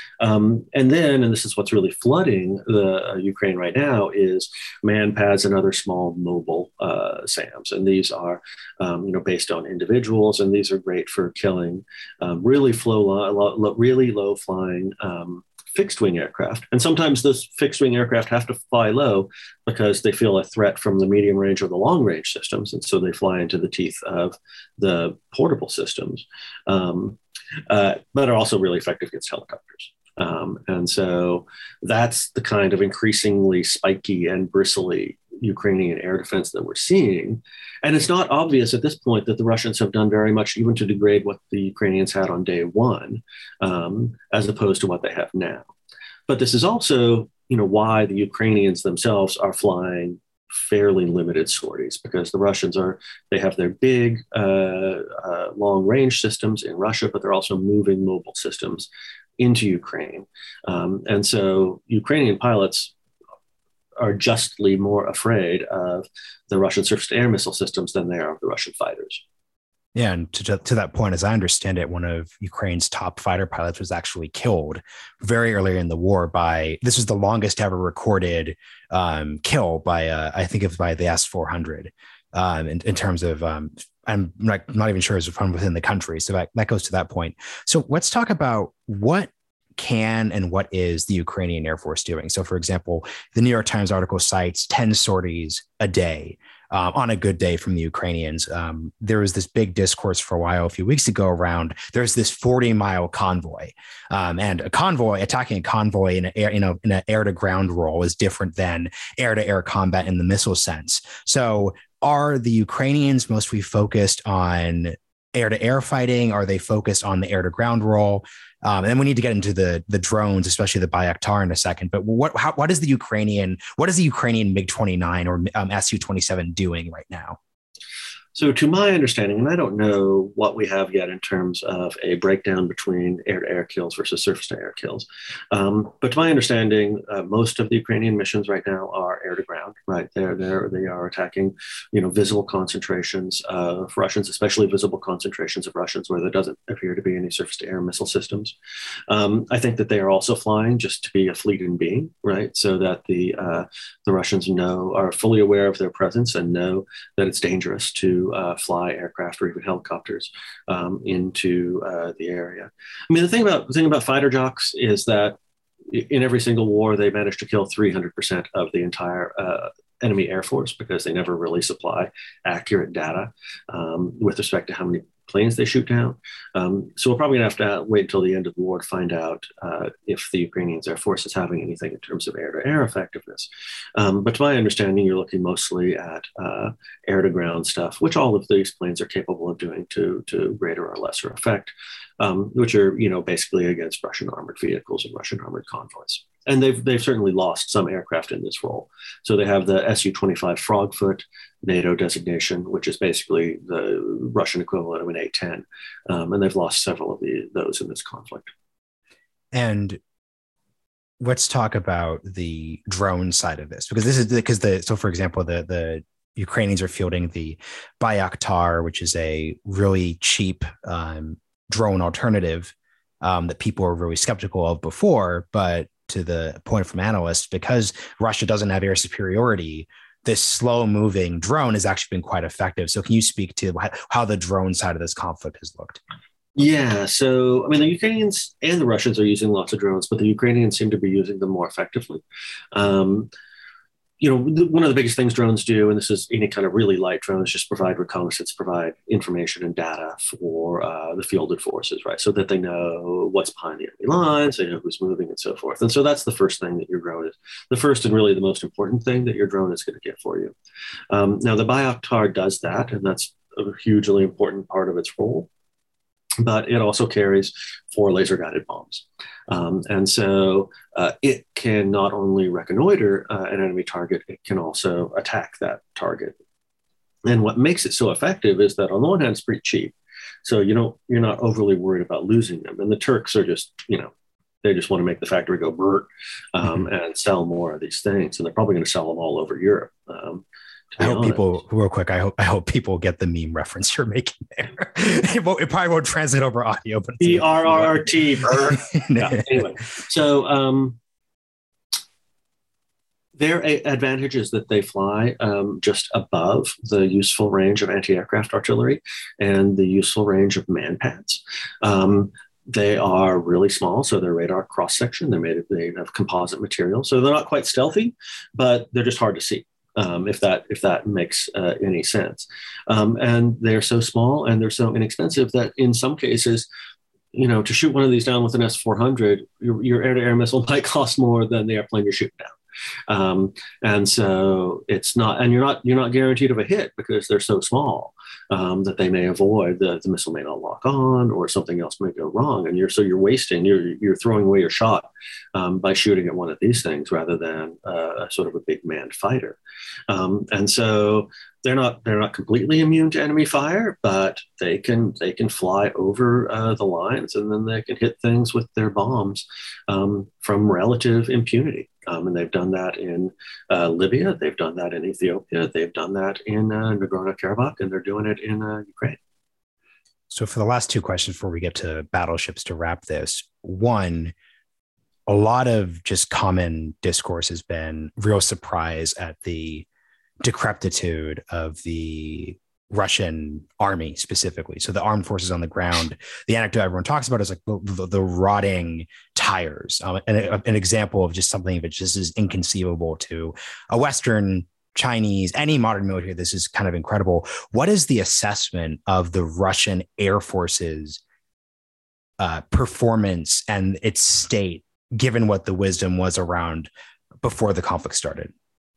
Um, and then, and this is what's really flooding the uh, Ukraine right now, is MANPADS and other small mobile uh, SAMs. And these are, um, you know, based on individuals, and these are great for killing um, really flow, low, low, really low flying um, fixed wing aircraft. And sometimes those fixed wing aircraft have to fly low because they feel a threat from the medium range or the long range systems. And so they fly into the teeth of the portable systems, um, uh, but are also really effective against helicopters. Um, and so that's the kind of increasingly spiky and bristly Ukrainian air defense that we're seeing. And it's not obvious at this point that the Russians have done very much even to degrade what the Ukrainians had on day one, um, as opposed to what they have now. But this is also, you know, why the Ukrainians themselves are flying fairly limited sorties, because the Russians are, they have their big uh, uh, long range systems in Russia, but they're also moving mobile systems into Ukraine. Um, and so Ukrainian pilots are justly more afraid of the Russian surface-to-air missile systems than they are of the Russian fighters. Yeah, and to, to that point, as I understand it, one of Ukraine's top fighter pilots was actually killed very early in the war by, this was the longest ever recorded um, kill by, uh, I think it was by the S four hundred um, in, in terms of, um, I'm not, not even sure it's from within the country. So that, that goes to that point. So let's talk about what can and what is the Ukrainian Air Force doing? So, for example, the New York Times article cites ten sorties a day um, on a good day from the Ukrainians. Um, there was this big discourse for a while a few weeks ago around there's this forty mile convoy, um, and a convoy attacking a convoy in an air, you know, in an air to ground role is different than air to air combat in the missile sense. So, are the Ukrainians mostly focused on air to air fighting? Are they focused on the air to ground role? Um, and then we need to get into the the drones, especially the Bayraktar in a second. But what how, what is the Ukrainian what is the Ukrainian MiG twenty-nine or um, S U twenty-seven doing right now? So to my understanding, and I don't know what we have yet in terms of a breakdown between air-to-air kills versus surface-to-air kills, um, but to my understanding, uh, most of the Ukrainian missions right now are air-to-ground, right? They're, they're, they are attacking, you know, visible concentrations of Russians, especially visible concentrations of Russians where there doesn't appear to be any surface-to-air missile systems. Um, I think that they are also flying just to be a fleet in being, right? So that the, uh, the Russians know, are fully aware of their presence and know that it's dangerous to Uh, fly aircraft or even helicopters um, into uh, the area. I mean, the thing about the thing about fighter jocks is that in every single war, they manage to kill three hundred percent of the entire uh, enemy air force because they never really supply accurate data um, with respect to how many planes they shoot down. Um, so we're probably gonna have to wait until the end of the war to find out uh, if the Ukrainian Air Force is having anything in terms of air-to-air effectiveness. Um, but to my understanding, you're looking mostly at uh, air-to-ground stuff, which all of these planes are capable of doing to, to greater or lesser effect, um, which are, you know, basically against Russian armored vehicles and Russian armored convoys. And they've they've certainly lost some aircraft in this role. So they have the S U twenty-five Frogfoot NATO designation, which is basically the Russian equivalent of an A ten, um, and they've lost several of the, those in this conflict. And let's talk about the drone side of this, because this is because the so for example the the Ukrainians are fielding the Bayraktar, which is a really cheap um, drone alternative um, that people were really skeptical of before, but to the point from analysts, because Russia doesn't have air superiority, this slow moving drone has actually been quite effective. So can you speak to how the drone side of this conflict has looked? Yeah, so I mean, the Ukrainians and the Russians are using lots of drones, but the Ukrainians seem to be using them more effectively. Um, you know, the, one of the biggest things drones do, and this is any kind of really light drones, just provide reconnaissance, provide information and data for uh, the fielded forces, right? So that they know what's behind the enemy lines, they know who's moving and so forth. And so that's the first thing that your drone is, the first and really the most important thing that your drone is going to get for you. Um, now, the Bayraktar does that, and that's a hugely important part of its role. But it also carries four laser-guided bombs. Um, and so uh, it can not only reconnoiter uh, an enemy target, it can also attack that target. And what makes it so effective is that on the one hand, it's pretty cheap. So you don't, you're not overly worried about losing them. And the Turks are just, you know, they just want to make the factory go brr um, mm-hmm. and sell more of these things. And they're probably going to sell them all over Europe. Um, I hope honest. people, real quick, I hope I hope people get the meme reference you're making there. It, won't, it probably won't translate over audio, but B R R T. Yeah, anyway, so um, their advantage is that they fly um, just above the useful range of anti-aircraft artillery and the useful range of manpads. Um, They are really small, so their radar cross-section, they're made of, they have composite material. So they're not quite stealthy, but they're just hard to see. Um, if that if that makes uh, any sense. Um, and they're so small and they're so inexpensive that in some cases, you know, to shoot one of these down with an S four hundred, your, your air-to-air missile might cost more than the airplane you're shooting down. Um, and so it's not, and you're not you're not guaranteed of a hit because they're so small um, that they may avoid the, the missile may not lock on or something else may go wrong, and you're so you're wasting you're you're throwing away your shot um, by shooting at one of these things rather than uh, a sort of a big manned fighter. Um, and so they're not they're not completely immune to enemy fire, but they can they can fly over uh, the lines and then they can hit things with their bombs um, from relative impunity. Um, and they've done that in uh, Libya, they've done that in Ethiopia, they've done that in uh, Nagorno-Karabakh, and they're doing it in uh, Ukraine. So for the last two questions before we get to battleships to wrap this, one, a lot of just common discourse has been real surprise at the decrepitude of the Russian army specifically. So the armed forces on the ground, the anecdote everyone talks about is like the, the, the rotting tires. Um, and a, an example of just something that just is inconceivable to a Western, Chinese, any modern military. This is kind of incredible. What is the assessment of the Russian Air Force's uh, performance and its state, given what the wisdom was around before the conflict started?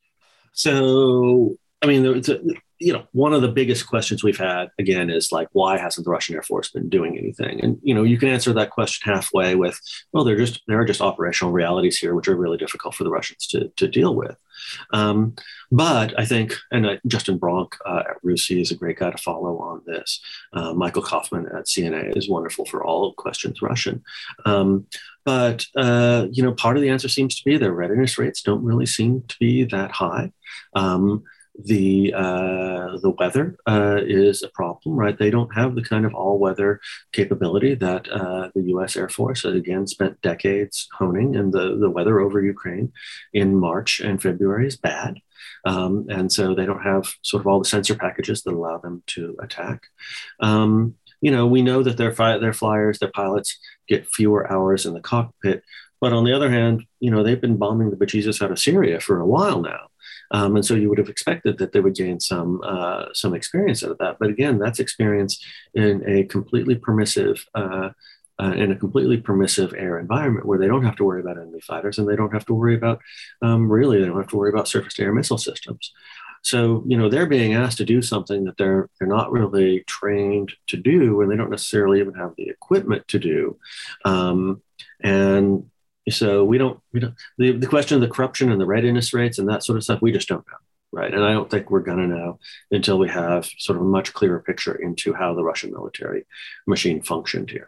So, I mean, it's a, you know, one of the biggest questions we've had, again, is like, why hasn't the Russian Air Force been doing anything? And, you know, you can answer that question halfway with, well, they're just, there are just operational realities here, which are really difficult for the Russians to, to deal with. Um, but I think, and uh, Justin Bronk uh, at RUSI is a great guy to follow on this. Uh, Michael Kaufman at C N A is wonderful for all questions Russian. Um, but, uh, you know, part of the answer seems to be their readiness rates don't really seem to be that high. Um, The uh, the weather uh, is a problem, right? They don't have the kind of all-weather capability that uh, the U S Air Force, again, spent decades honing. And the, the weather over Ukraine in March and February is bad. Um, and so they don't have sort of all the sensor packages that allow them to attack. Um, you know, we know that their, fi- their flyers, their pilots get fewer hours in the cockpit. But on the other hand, you know, they've been bombing the bejesus out of Syria for a while now. Um, and so you would have expected that they would gain some uh, some experience out of that. But again, that's experience in a completely permissive uh, uh, in a completely permissive air environment where they don't have to worry about enemy fighters and they don't have to worry about um, really they don't have to worry about surface-to-air missile systems. So you know they're being asked to do something that they're they're not really trained to do, and they don't necessarily even have the equipment to do. Um, and So we don't, we don't, the, the question of the corruption and the readiness rates and that sort of stuff, we just don't know, right? And I don't think we're going to know until we have sort of a much clearer picture into how the Russian military machine functioned here.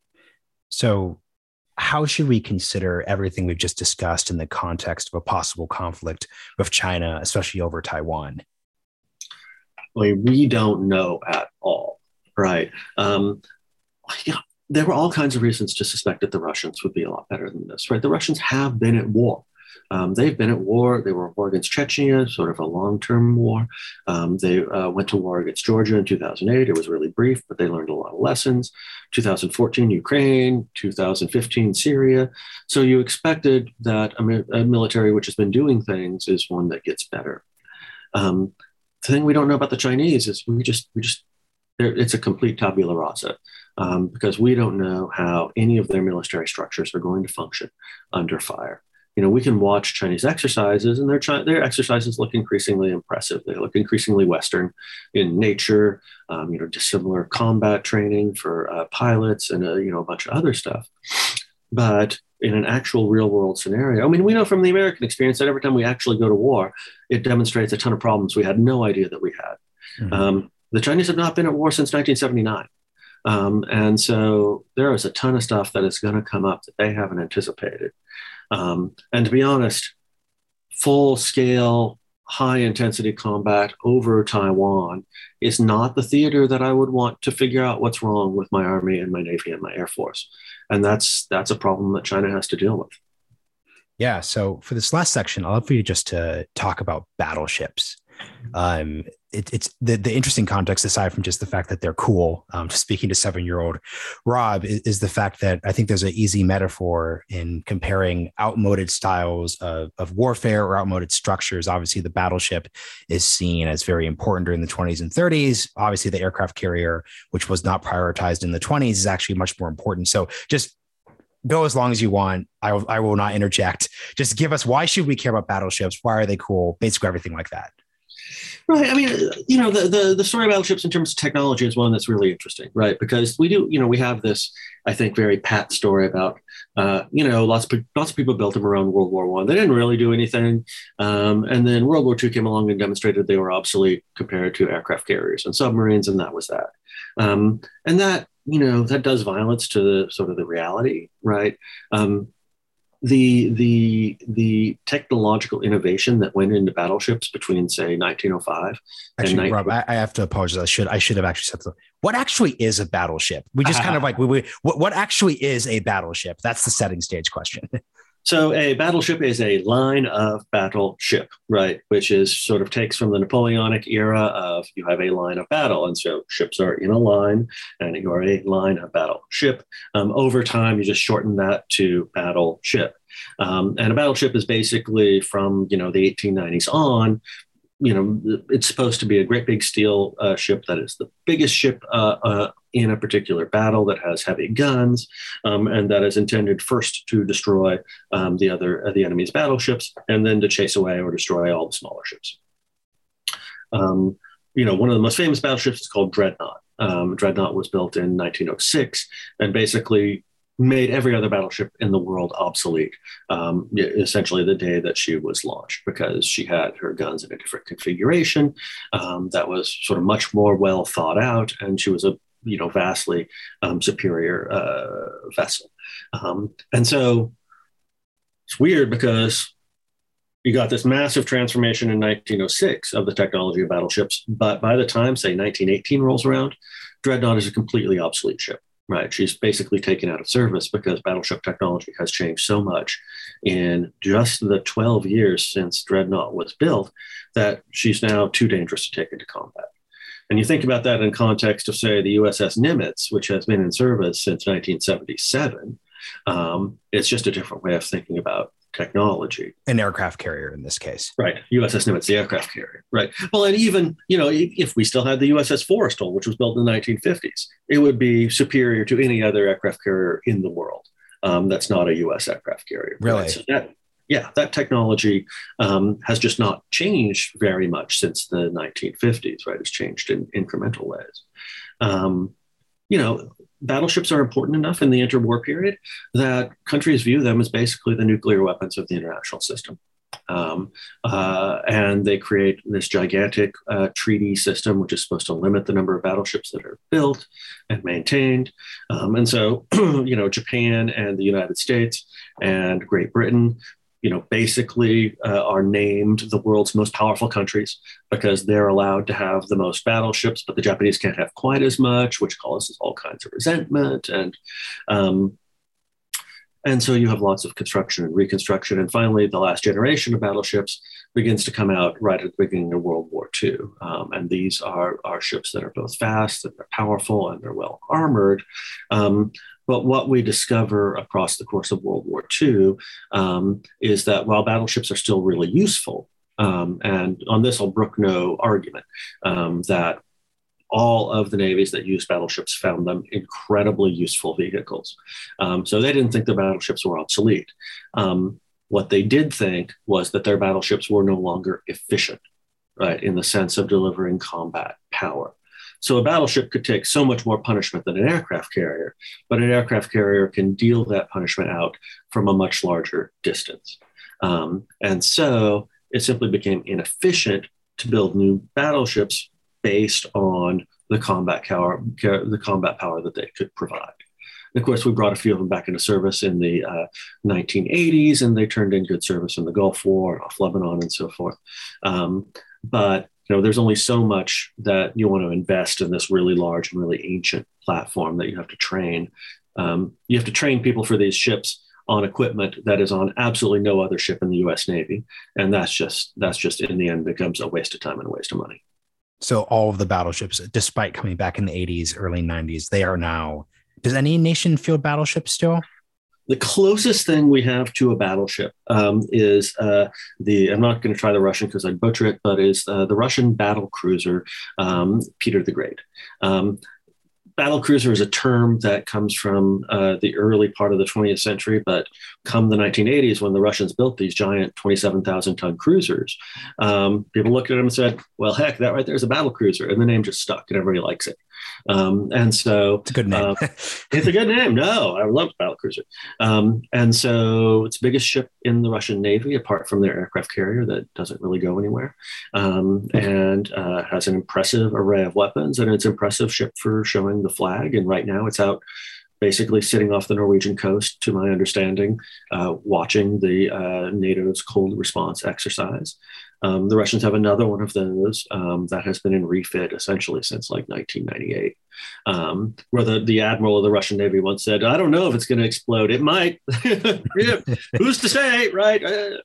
So how should we consider everything we've just discussed in the context of a possible conflict with China, especially over Taiwan? I mean, we don't know at all, right? Um, yeah. There were all kinds of reasons to suspect that the Russians would be a lot better than this, right? The Russians have been at war. Um, they've been at war. They were at war against Chechnya, sort of a long-term war. Um, they uh, went to war against Georgia in two thousand eight. It was really brief, but they learned a lot of lessons. two thousand fourteen, Ukraine. two thousand fifteen, Syria. So you expected that a, a military which has been doing things is one that gets better. Um, the thing we don't know about the Chinese is we just, we just, it's a complete tabula rasa. Um, because we don't know how any of their military structures are going to function under fire. You know, we can watch Chinese exercises, and their their exercises look increasingly impressive. They look increasingly Western in nature. Um, you know, dissimilar combat training for uh, pilots, and uh, you know, a bunch of other stuff. But in an actual real world scenario, I mean, we know from the American experience that every time we actually go to war, it demonstrates a ton of problems we had no idea that we had. Mm-hmm. Um, the Chinese have not been at war since nineteen seventy-nine. Um, and so there is a ton of stuff that is going to come up that they haven't anticipated. Um, and to be honest, full scale, high intensity combat over Taiwan is not the theater that I would want to figure out what's wrong with my Army and my Navy and my Air Force. And that's, that's a problem that China has to deal with. Yeah. So for this last section, I'd love for you just to talk about battleships. Um, it, it's the, the interesting context, aside from just the fact that they're cool. Um, speaking to seven-year-old Rob, is, is the fact that I think there's an easy metaphor in comparing outmoded styles of, of warfare or outmoded structures. Obviously, the battleship is seen as very important during the twenties and thirties. Obviously, the aircraft carrier, which was not prioritized in the twenties, is actually much more important. So just go as long as you want. I will, I will not interject. Just give us, why should we care about battleships? Why are they cool? Basically, everything like that. Right. I mean, you know, the, the the story of battleships in terms of technology is one that's really interesting, right? Because we do, you know, we have this, I think, very pat story about, uh, you know, lots of lots of people built them around World War One. They didn't really do anything, um, and then World War Two came along and demonstrated they were obsolete compared to aircraft carriers and submarines, and that was that. Um, and that, you know, that does violence to the sort of the reality, right? Um, The the the technological innovation that went into battleships between, say, nineteen oh five. Actually, and Rob, I, I have to apologize. I should I should have actually said something. What actually is a battleship? We just kind of like we, we what what actually is a battleship? That's the setting stage question. So a battleship is a line of battle ship, right? Which is sort of takes from the Napoleonic era of you have a line of battle. And so ships are in a line and you are a line of battle ship. Um, over time, you just shorten that to battleship. Um, and a battleship is basically from, you know, the eighteen nineties on, you know, it's supposed to be a great big steel uh, ship that is the biggest ship uh, uh, in a particular battle, that has heavy guns, um, and that is intended first to destroy um, the other uh, the enemy's battleships, and then to chase away or destroy all the smaller ships. Um, you know, one of the most famous battleships is called Dreadnought. Um, Dreadnought was built in nineteen oh six, and basically made every other battleship in the world obsolete, um, essentially the day that she was launched, because she had her guns in a different configuration um, that was sort of much more well thought out, and she was a you know vastly um, superior uh, vessel. Um, and so it's weird because you got this massive transformation in nineteen oh six of the technology of battleships, but by the time, say, nineteen eighteen rolls around, Dreadnought is a completely obsolete ship. Right. She's basically taken out of service because battleship technology has changed so much in just the twelve years since Dreadnought was built that she's now too dangerous to take into combat. And you think about that in context of, say, the U S S Nimitz, which has been in service since nineteen seventy-seven. Um, it's just a different way of thinking about technology. An aircraft carrier in this case. Right. U S S Nimitz, the aircraft carrier. Right. Well, and even, you know, if, if we still had the U S S Forrestal, which was built in the nineteen fifties, it would be superior to any other aircraft carrier in the world. Um, that's not a U S aircraft carrier. Really? Right? So that, yeah, that technology um, has just not changed very much since the nineteen fifties, right? It's changed in incremental ways. Um, you know, battleships are important enough in the interwar period that countries view them as basically the nuclear weapons of the international system. Um, uh, and they create this gigantic uh, treaty system, which is supposed to limit the number of battleships that are built and maintained. Um, and so, you know, Japan and the United States and Great Britain, you know, basically uh, are named the world's most powerful countries because they're allowed to have the most battleships, but the Japanese can't have quite as much, which causes all kinds of resentment. And, um, And so you have lots of construction and reconstruction. And finally, the last generation of battleships begins to come out right at the beginning of World War Two. Um, and these are, are ships that are both fast, and they're powerful, and they're well armored. Um, but what we discover across the course of World War Two um, is that while battleships are still really useful, um, and on this I'll brook no argument, um, that all of the navies that used battleships found them incredibly useful vehicles. Um, so they didn't think their battleships were obsolete. Um, what they did think was that their battleships were no longer efficient, right, in the sense of delivering combat power. So a battleship could take so much more punishment than an aircraft carrier, but an aircraft carrier can deal that punishment out from a much larger distance. Um, and so it simply became inefficient to build new battleships based on the combat power, the combat power that they could provide. And of course, we brought a few of them back into service in the uh, nineteen eighties, and they turned in good service in the Gulf War, off Lebanon, and so forth. Um, but you know, there's only so much that you want to invest in this really large and really ancient platform that you have to train. Um, you have to train people for these ships on equipment that is on absolutely no other ship in the U S Navy, and that's just that's just in the end becomes a waste of time and a waste of money. So all of the battleships, despite coming back in the eighties, early nineties, they are now. Does any nation field battleships still? The closest thing we have to a battleship um, is uh, the, I'm not going to try the Russian because I'd butcher it, but is uh, the Russian battle cruiser, um, Peter the Great. Um, Battle cruiser is a term that comes from uh, the early part of the twentieth century, but come the nineteen eighties, when the Russians built these giant twenty-seven thousand ton cruisers, um, people looked at them and said, well, heck, that right there is a battle cruiser. And the name just stuck and everybody likes it. Um, and so it's a good name. uh, it's a good name. No, I love battle cruiser. Um, and so it's the biggest ship in the Russian Navy, apart from their aircraft carrier that doesn't really go anywhere, um, and uh, has an impressive array of weapons, and it's an impressive ship for showing the flag. And right now it's out basically sitting off the Norwegian coast, to my understanding, uh, watching the uh, NATO's cold response exercise. Um, the Russians have another one of those um, that has been in refit essentially since like nineteen ninety-eight, um, where the, the admiral of the Russian Navy once said, I don't know if it's going to explode. It might. Yeah, who's to say, right?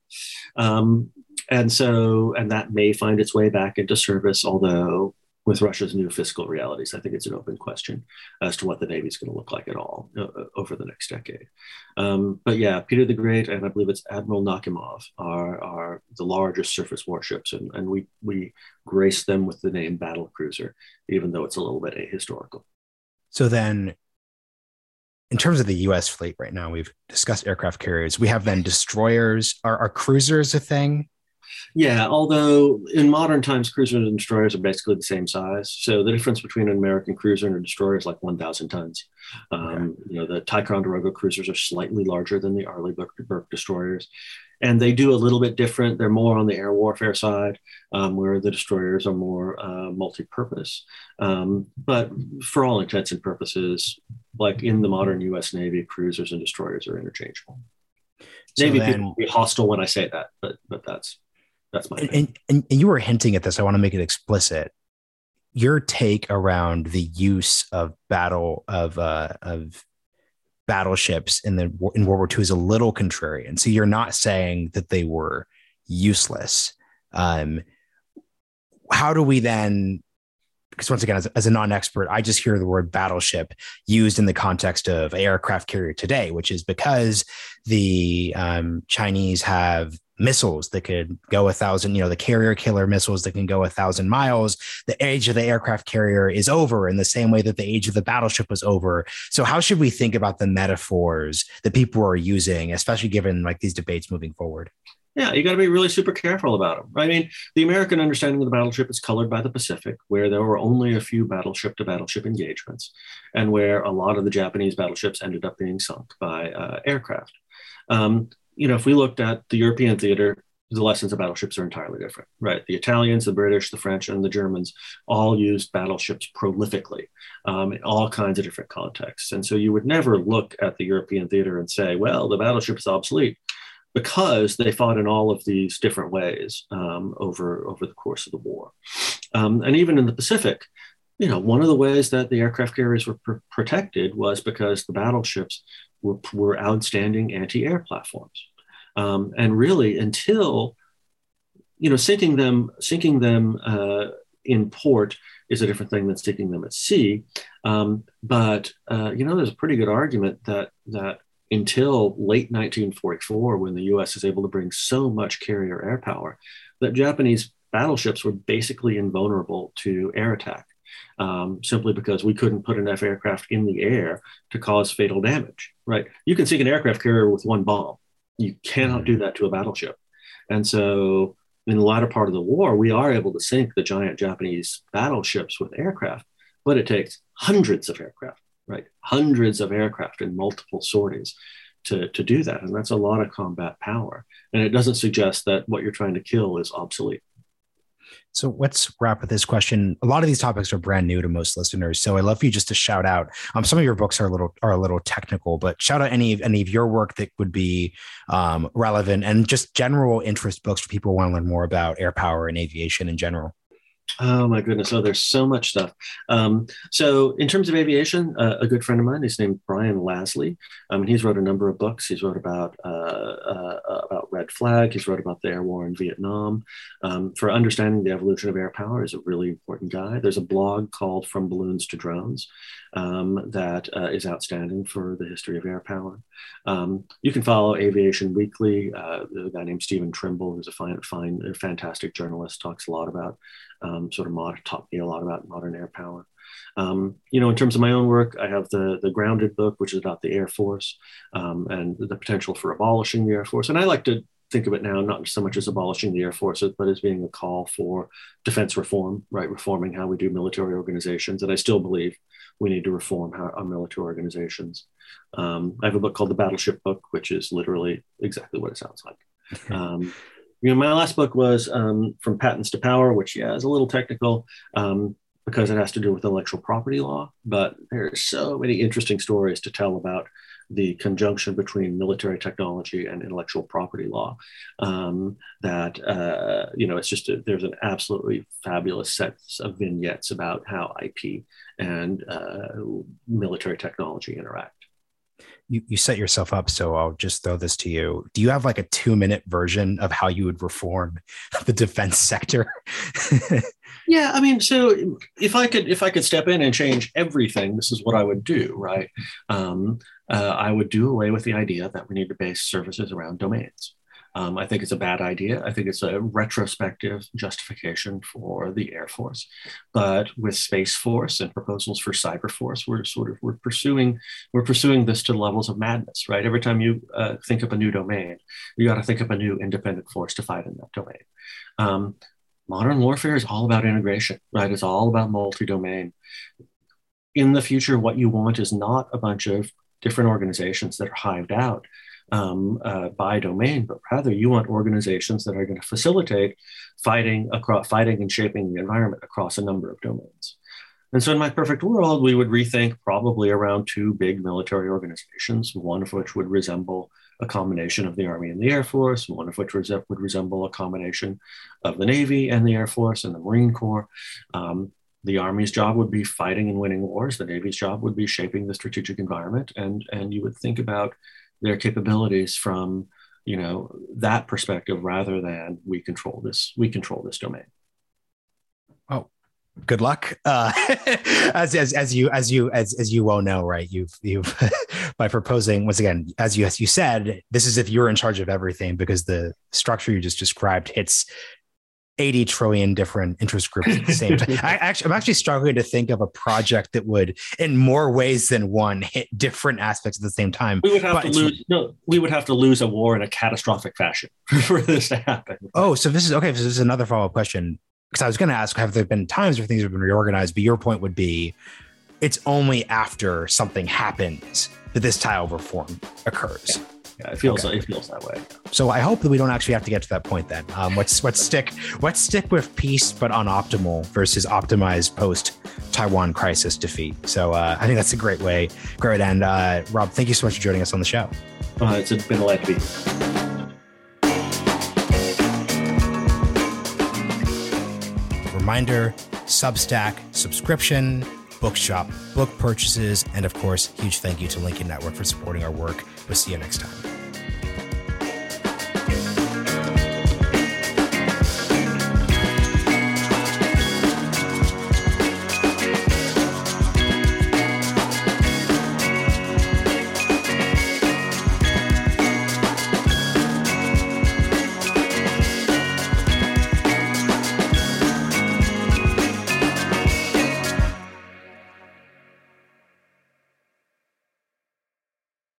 Um, and so, and that may find its way back into service, although with Russia's new fiscal realities, I think it's an open question as to what the Navy is going to look like at all uh, over the next decade. Um, but yeah, Peter the Great, and I believe it's Admiral Nakhimov, are, are the largest surface warships, and, and we, we grace them with the name battle cruiser, even though it's a little bit ahistorical. So then, in terms of the U S fleet right now, we've discussed aircraft carriers. We have then destroyers. Are, are cruisers a thing? Yeah, although in modern times, cruisers and destroyers are basically the same size. So the difference between an American cruiser and a destroyer is like one thousand tons. Um, okay. You know, the Ticonderoga cruisers are slightly larger than the Arleigh Burke destroyers. And they do a little bit different. They're more on the air warfare side, um, where the destroyers are more uh, multi-purpose. Um, but for all intents and purposes, like in the modern U S Navy, cruisers and destroyers are interchangeable. So Navy then, people will be hostile when I say that, but but that's That's my and, and, and you were hinting at this. I want to make it explicit. Your take around the use of battle of uh, of battleships in the in World War Two is a little contrarian. So you're not saying that they were useless. Um, how do we then? Because once again, as, as a non-expert, I just hear the word battleship used in the context of aircraft carrier today, which is because the um, Chinese have missiles that could go a thousand, you know, the carrier killer missiles that can go a thousand miles. The age of the aircraft carrier is over in the same way that the age of the battleship was over. So how should we think about the metaphors that people are using, especially given like these debates moving forward? Yeah, you got to be really super careful about them. I mean, the American understanding of the battleship is colored by the Pacific, where there were only a few battleship to battleship engagements, and where a lot of the Japanese battleships ended up being sunk by uh, aircraft. Um, you know, if we looked at the European theater, the lessons of battleships are entirely different, right? The Italians, the British, the French, and the Germans all used battleships prolifically um, in all kinds of different contexts. And so you would never look at the European theater and say, well, the battleship is obsolete, because they fought in all of these different ways um, over, over the course of the war. Um, and even in the Pacific, you know, one of the ways that the aircraft carriers were pr- protected was because the battleships were, were outstanding anti-air platforms. Um, and really, until, you know, sinking them, sinking them uh, in port is a different thing than sinking them at sea. Um, but uh, you know, there's a pretty good argument that that until late nineteen forty-four, when the U S is able to bring so much carrier air power, that Japanese battleships were basically invulnerable to air attack, um, simply because we couldn't put enough aircraft in the air to cause fatal damage. Right? You can sink an aircraft carrier with one bomb. You cannot do that to a battleship. And so in the latter part of the war, we are able to sink the giant Japanese battleships with aircraft, but it takes hundreds of aircraft, right? Hundreds of aircraft in multiple sorties to, to do that. And that's a lot of combat power. And it doesn't suggest that what you're trying to kill is obsolete. So let's wrap with this question. A lot of these topics are brand new to most listeners. So I'd love for you just to shout out. Um, some of your books are a little are a little technical, but shout out any of any of your work that would be um, relevant, and just general interest books for people who want to learn more about air power and aviation in general. Oh my goodness. Oh, there's so much stuff. Um, so in terms of aviation, uh, a good friend of mine is named Brian Lasley. Um, and he's wrote a number of books. He's wrote about, uh, uh, about Red Flag. He's wrote about the air war in Vietnam. Um, for understanding the evolution of air power, is a really important guy. There's a blog called From Balloons to Drones um, that uh, is outstanding for the history of air power. Um, you can follow Aviation Weekly. Uh, there's a guy named Stephen Trimble, who's a fine, fine, fantastic journalist, talks a lot about Um, sort of mod, taught me a lot about modern air power. Um, you know, in terms of my own work, I have the the Grounded book, which is about the Air Force um, and the potential for abolishing the Air Force. And I like to think of it now not so much as abolishing the Air Force, but as being a call for defense reform, right? Reforming how we do military organizations. And I still believe we need to reform how, our military organizations. Um, I have a book called The Battleship Book, which is literally exactly what it sounds like. Um, You know, my last book was um, From Patents to Power, which, yeah, is a little technical um, because it has to do with intellectual property law. But there are so many interesting stories to tell about the conjunction between military technology and intellectual property law um, that, uh, you know, it's just, a, there's an absolutely fabulous set of vignettes about how I P and uh, military technology interact. You, you set yourself up, so I'll just throw this to you. Do you have like a two minute version of how you would reform the defense sector? Yeah, I mean, so if I could, if I could step in and change everything, this is what I would do, right? Um, uh, I would do away with the idea that we need to base services around domains. Um, I think it's a bad idea. I think it's a retrospective justification for the Air Force. But with Space Force and proposals for Cyber Force, we're sort of we're pursuing we're pursuing this to levels of madness, right? Every time you uh, think up a new domain, you got to think up a new independent force to fight in that domain. Um, modern warfare is all about integration, right? It's all about multi-domain. In the future, what you want is not a bunch of different organizations that are hived out Um, uh, by domain, but rather you want organizations that are going to facilitate fighting across, fighting and shaping the environment across a number of domains. And so in my perfect world, we would rethink probably around two big military organizations, one of which would resemble a combination of the Army and the Air Force, one of which res- would resemble a combination of the Navy and the Air Force and the Marine Corps. Um, The Army's job would be fighting and winning wars. The Navy's job would be shaping the strategic environment. And, and you would think about their capabilities from, you know, that perspective rather than we control this, we control this domain. Oh, good luck. Uh, as, as, as you, as you, as, as you well know, right. You've, you've, by proposing, once again, as you, as you said, this is if you're in charge of everything, because the structure you just described hits eighty trillion different interest groups at the same time. I actually, I'm actually struggling to think of a project that would, in more ways than one, hit different aspects at the same time. We would have but to lose. No, we would have to lose a war in a catastrophic fashion for this to happen. Oh, so this is okay. So this is another follow-up question, because I was going to ask, have there been times where things have been reorganized? But your point would be, it's only after something happens that this tile reform occurs. Yeah. Yeah, it feels okay. It feels that way. So I hope that we don't actually have to get to that point then. Um, let's let's stick let's stick with peace but unoptimal versus optimized post Taiwan crisis defeat. So uh, I think that's a great way. Great. And uh, Rob, thank you so much for joining us on the show. Uh, it's been a delight to be here. Reminder, Substack subscription, Bookshop book purchases, and of course, huge thank you to Lincoln Network for supporting our work. We'll see you next time.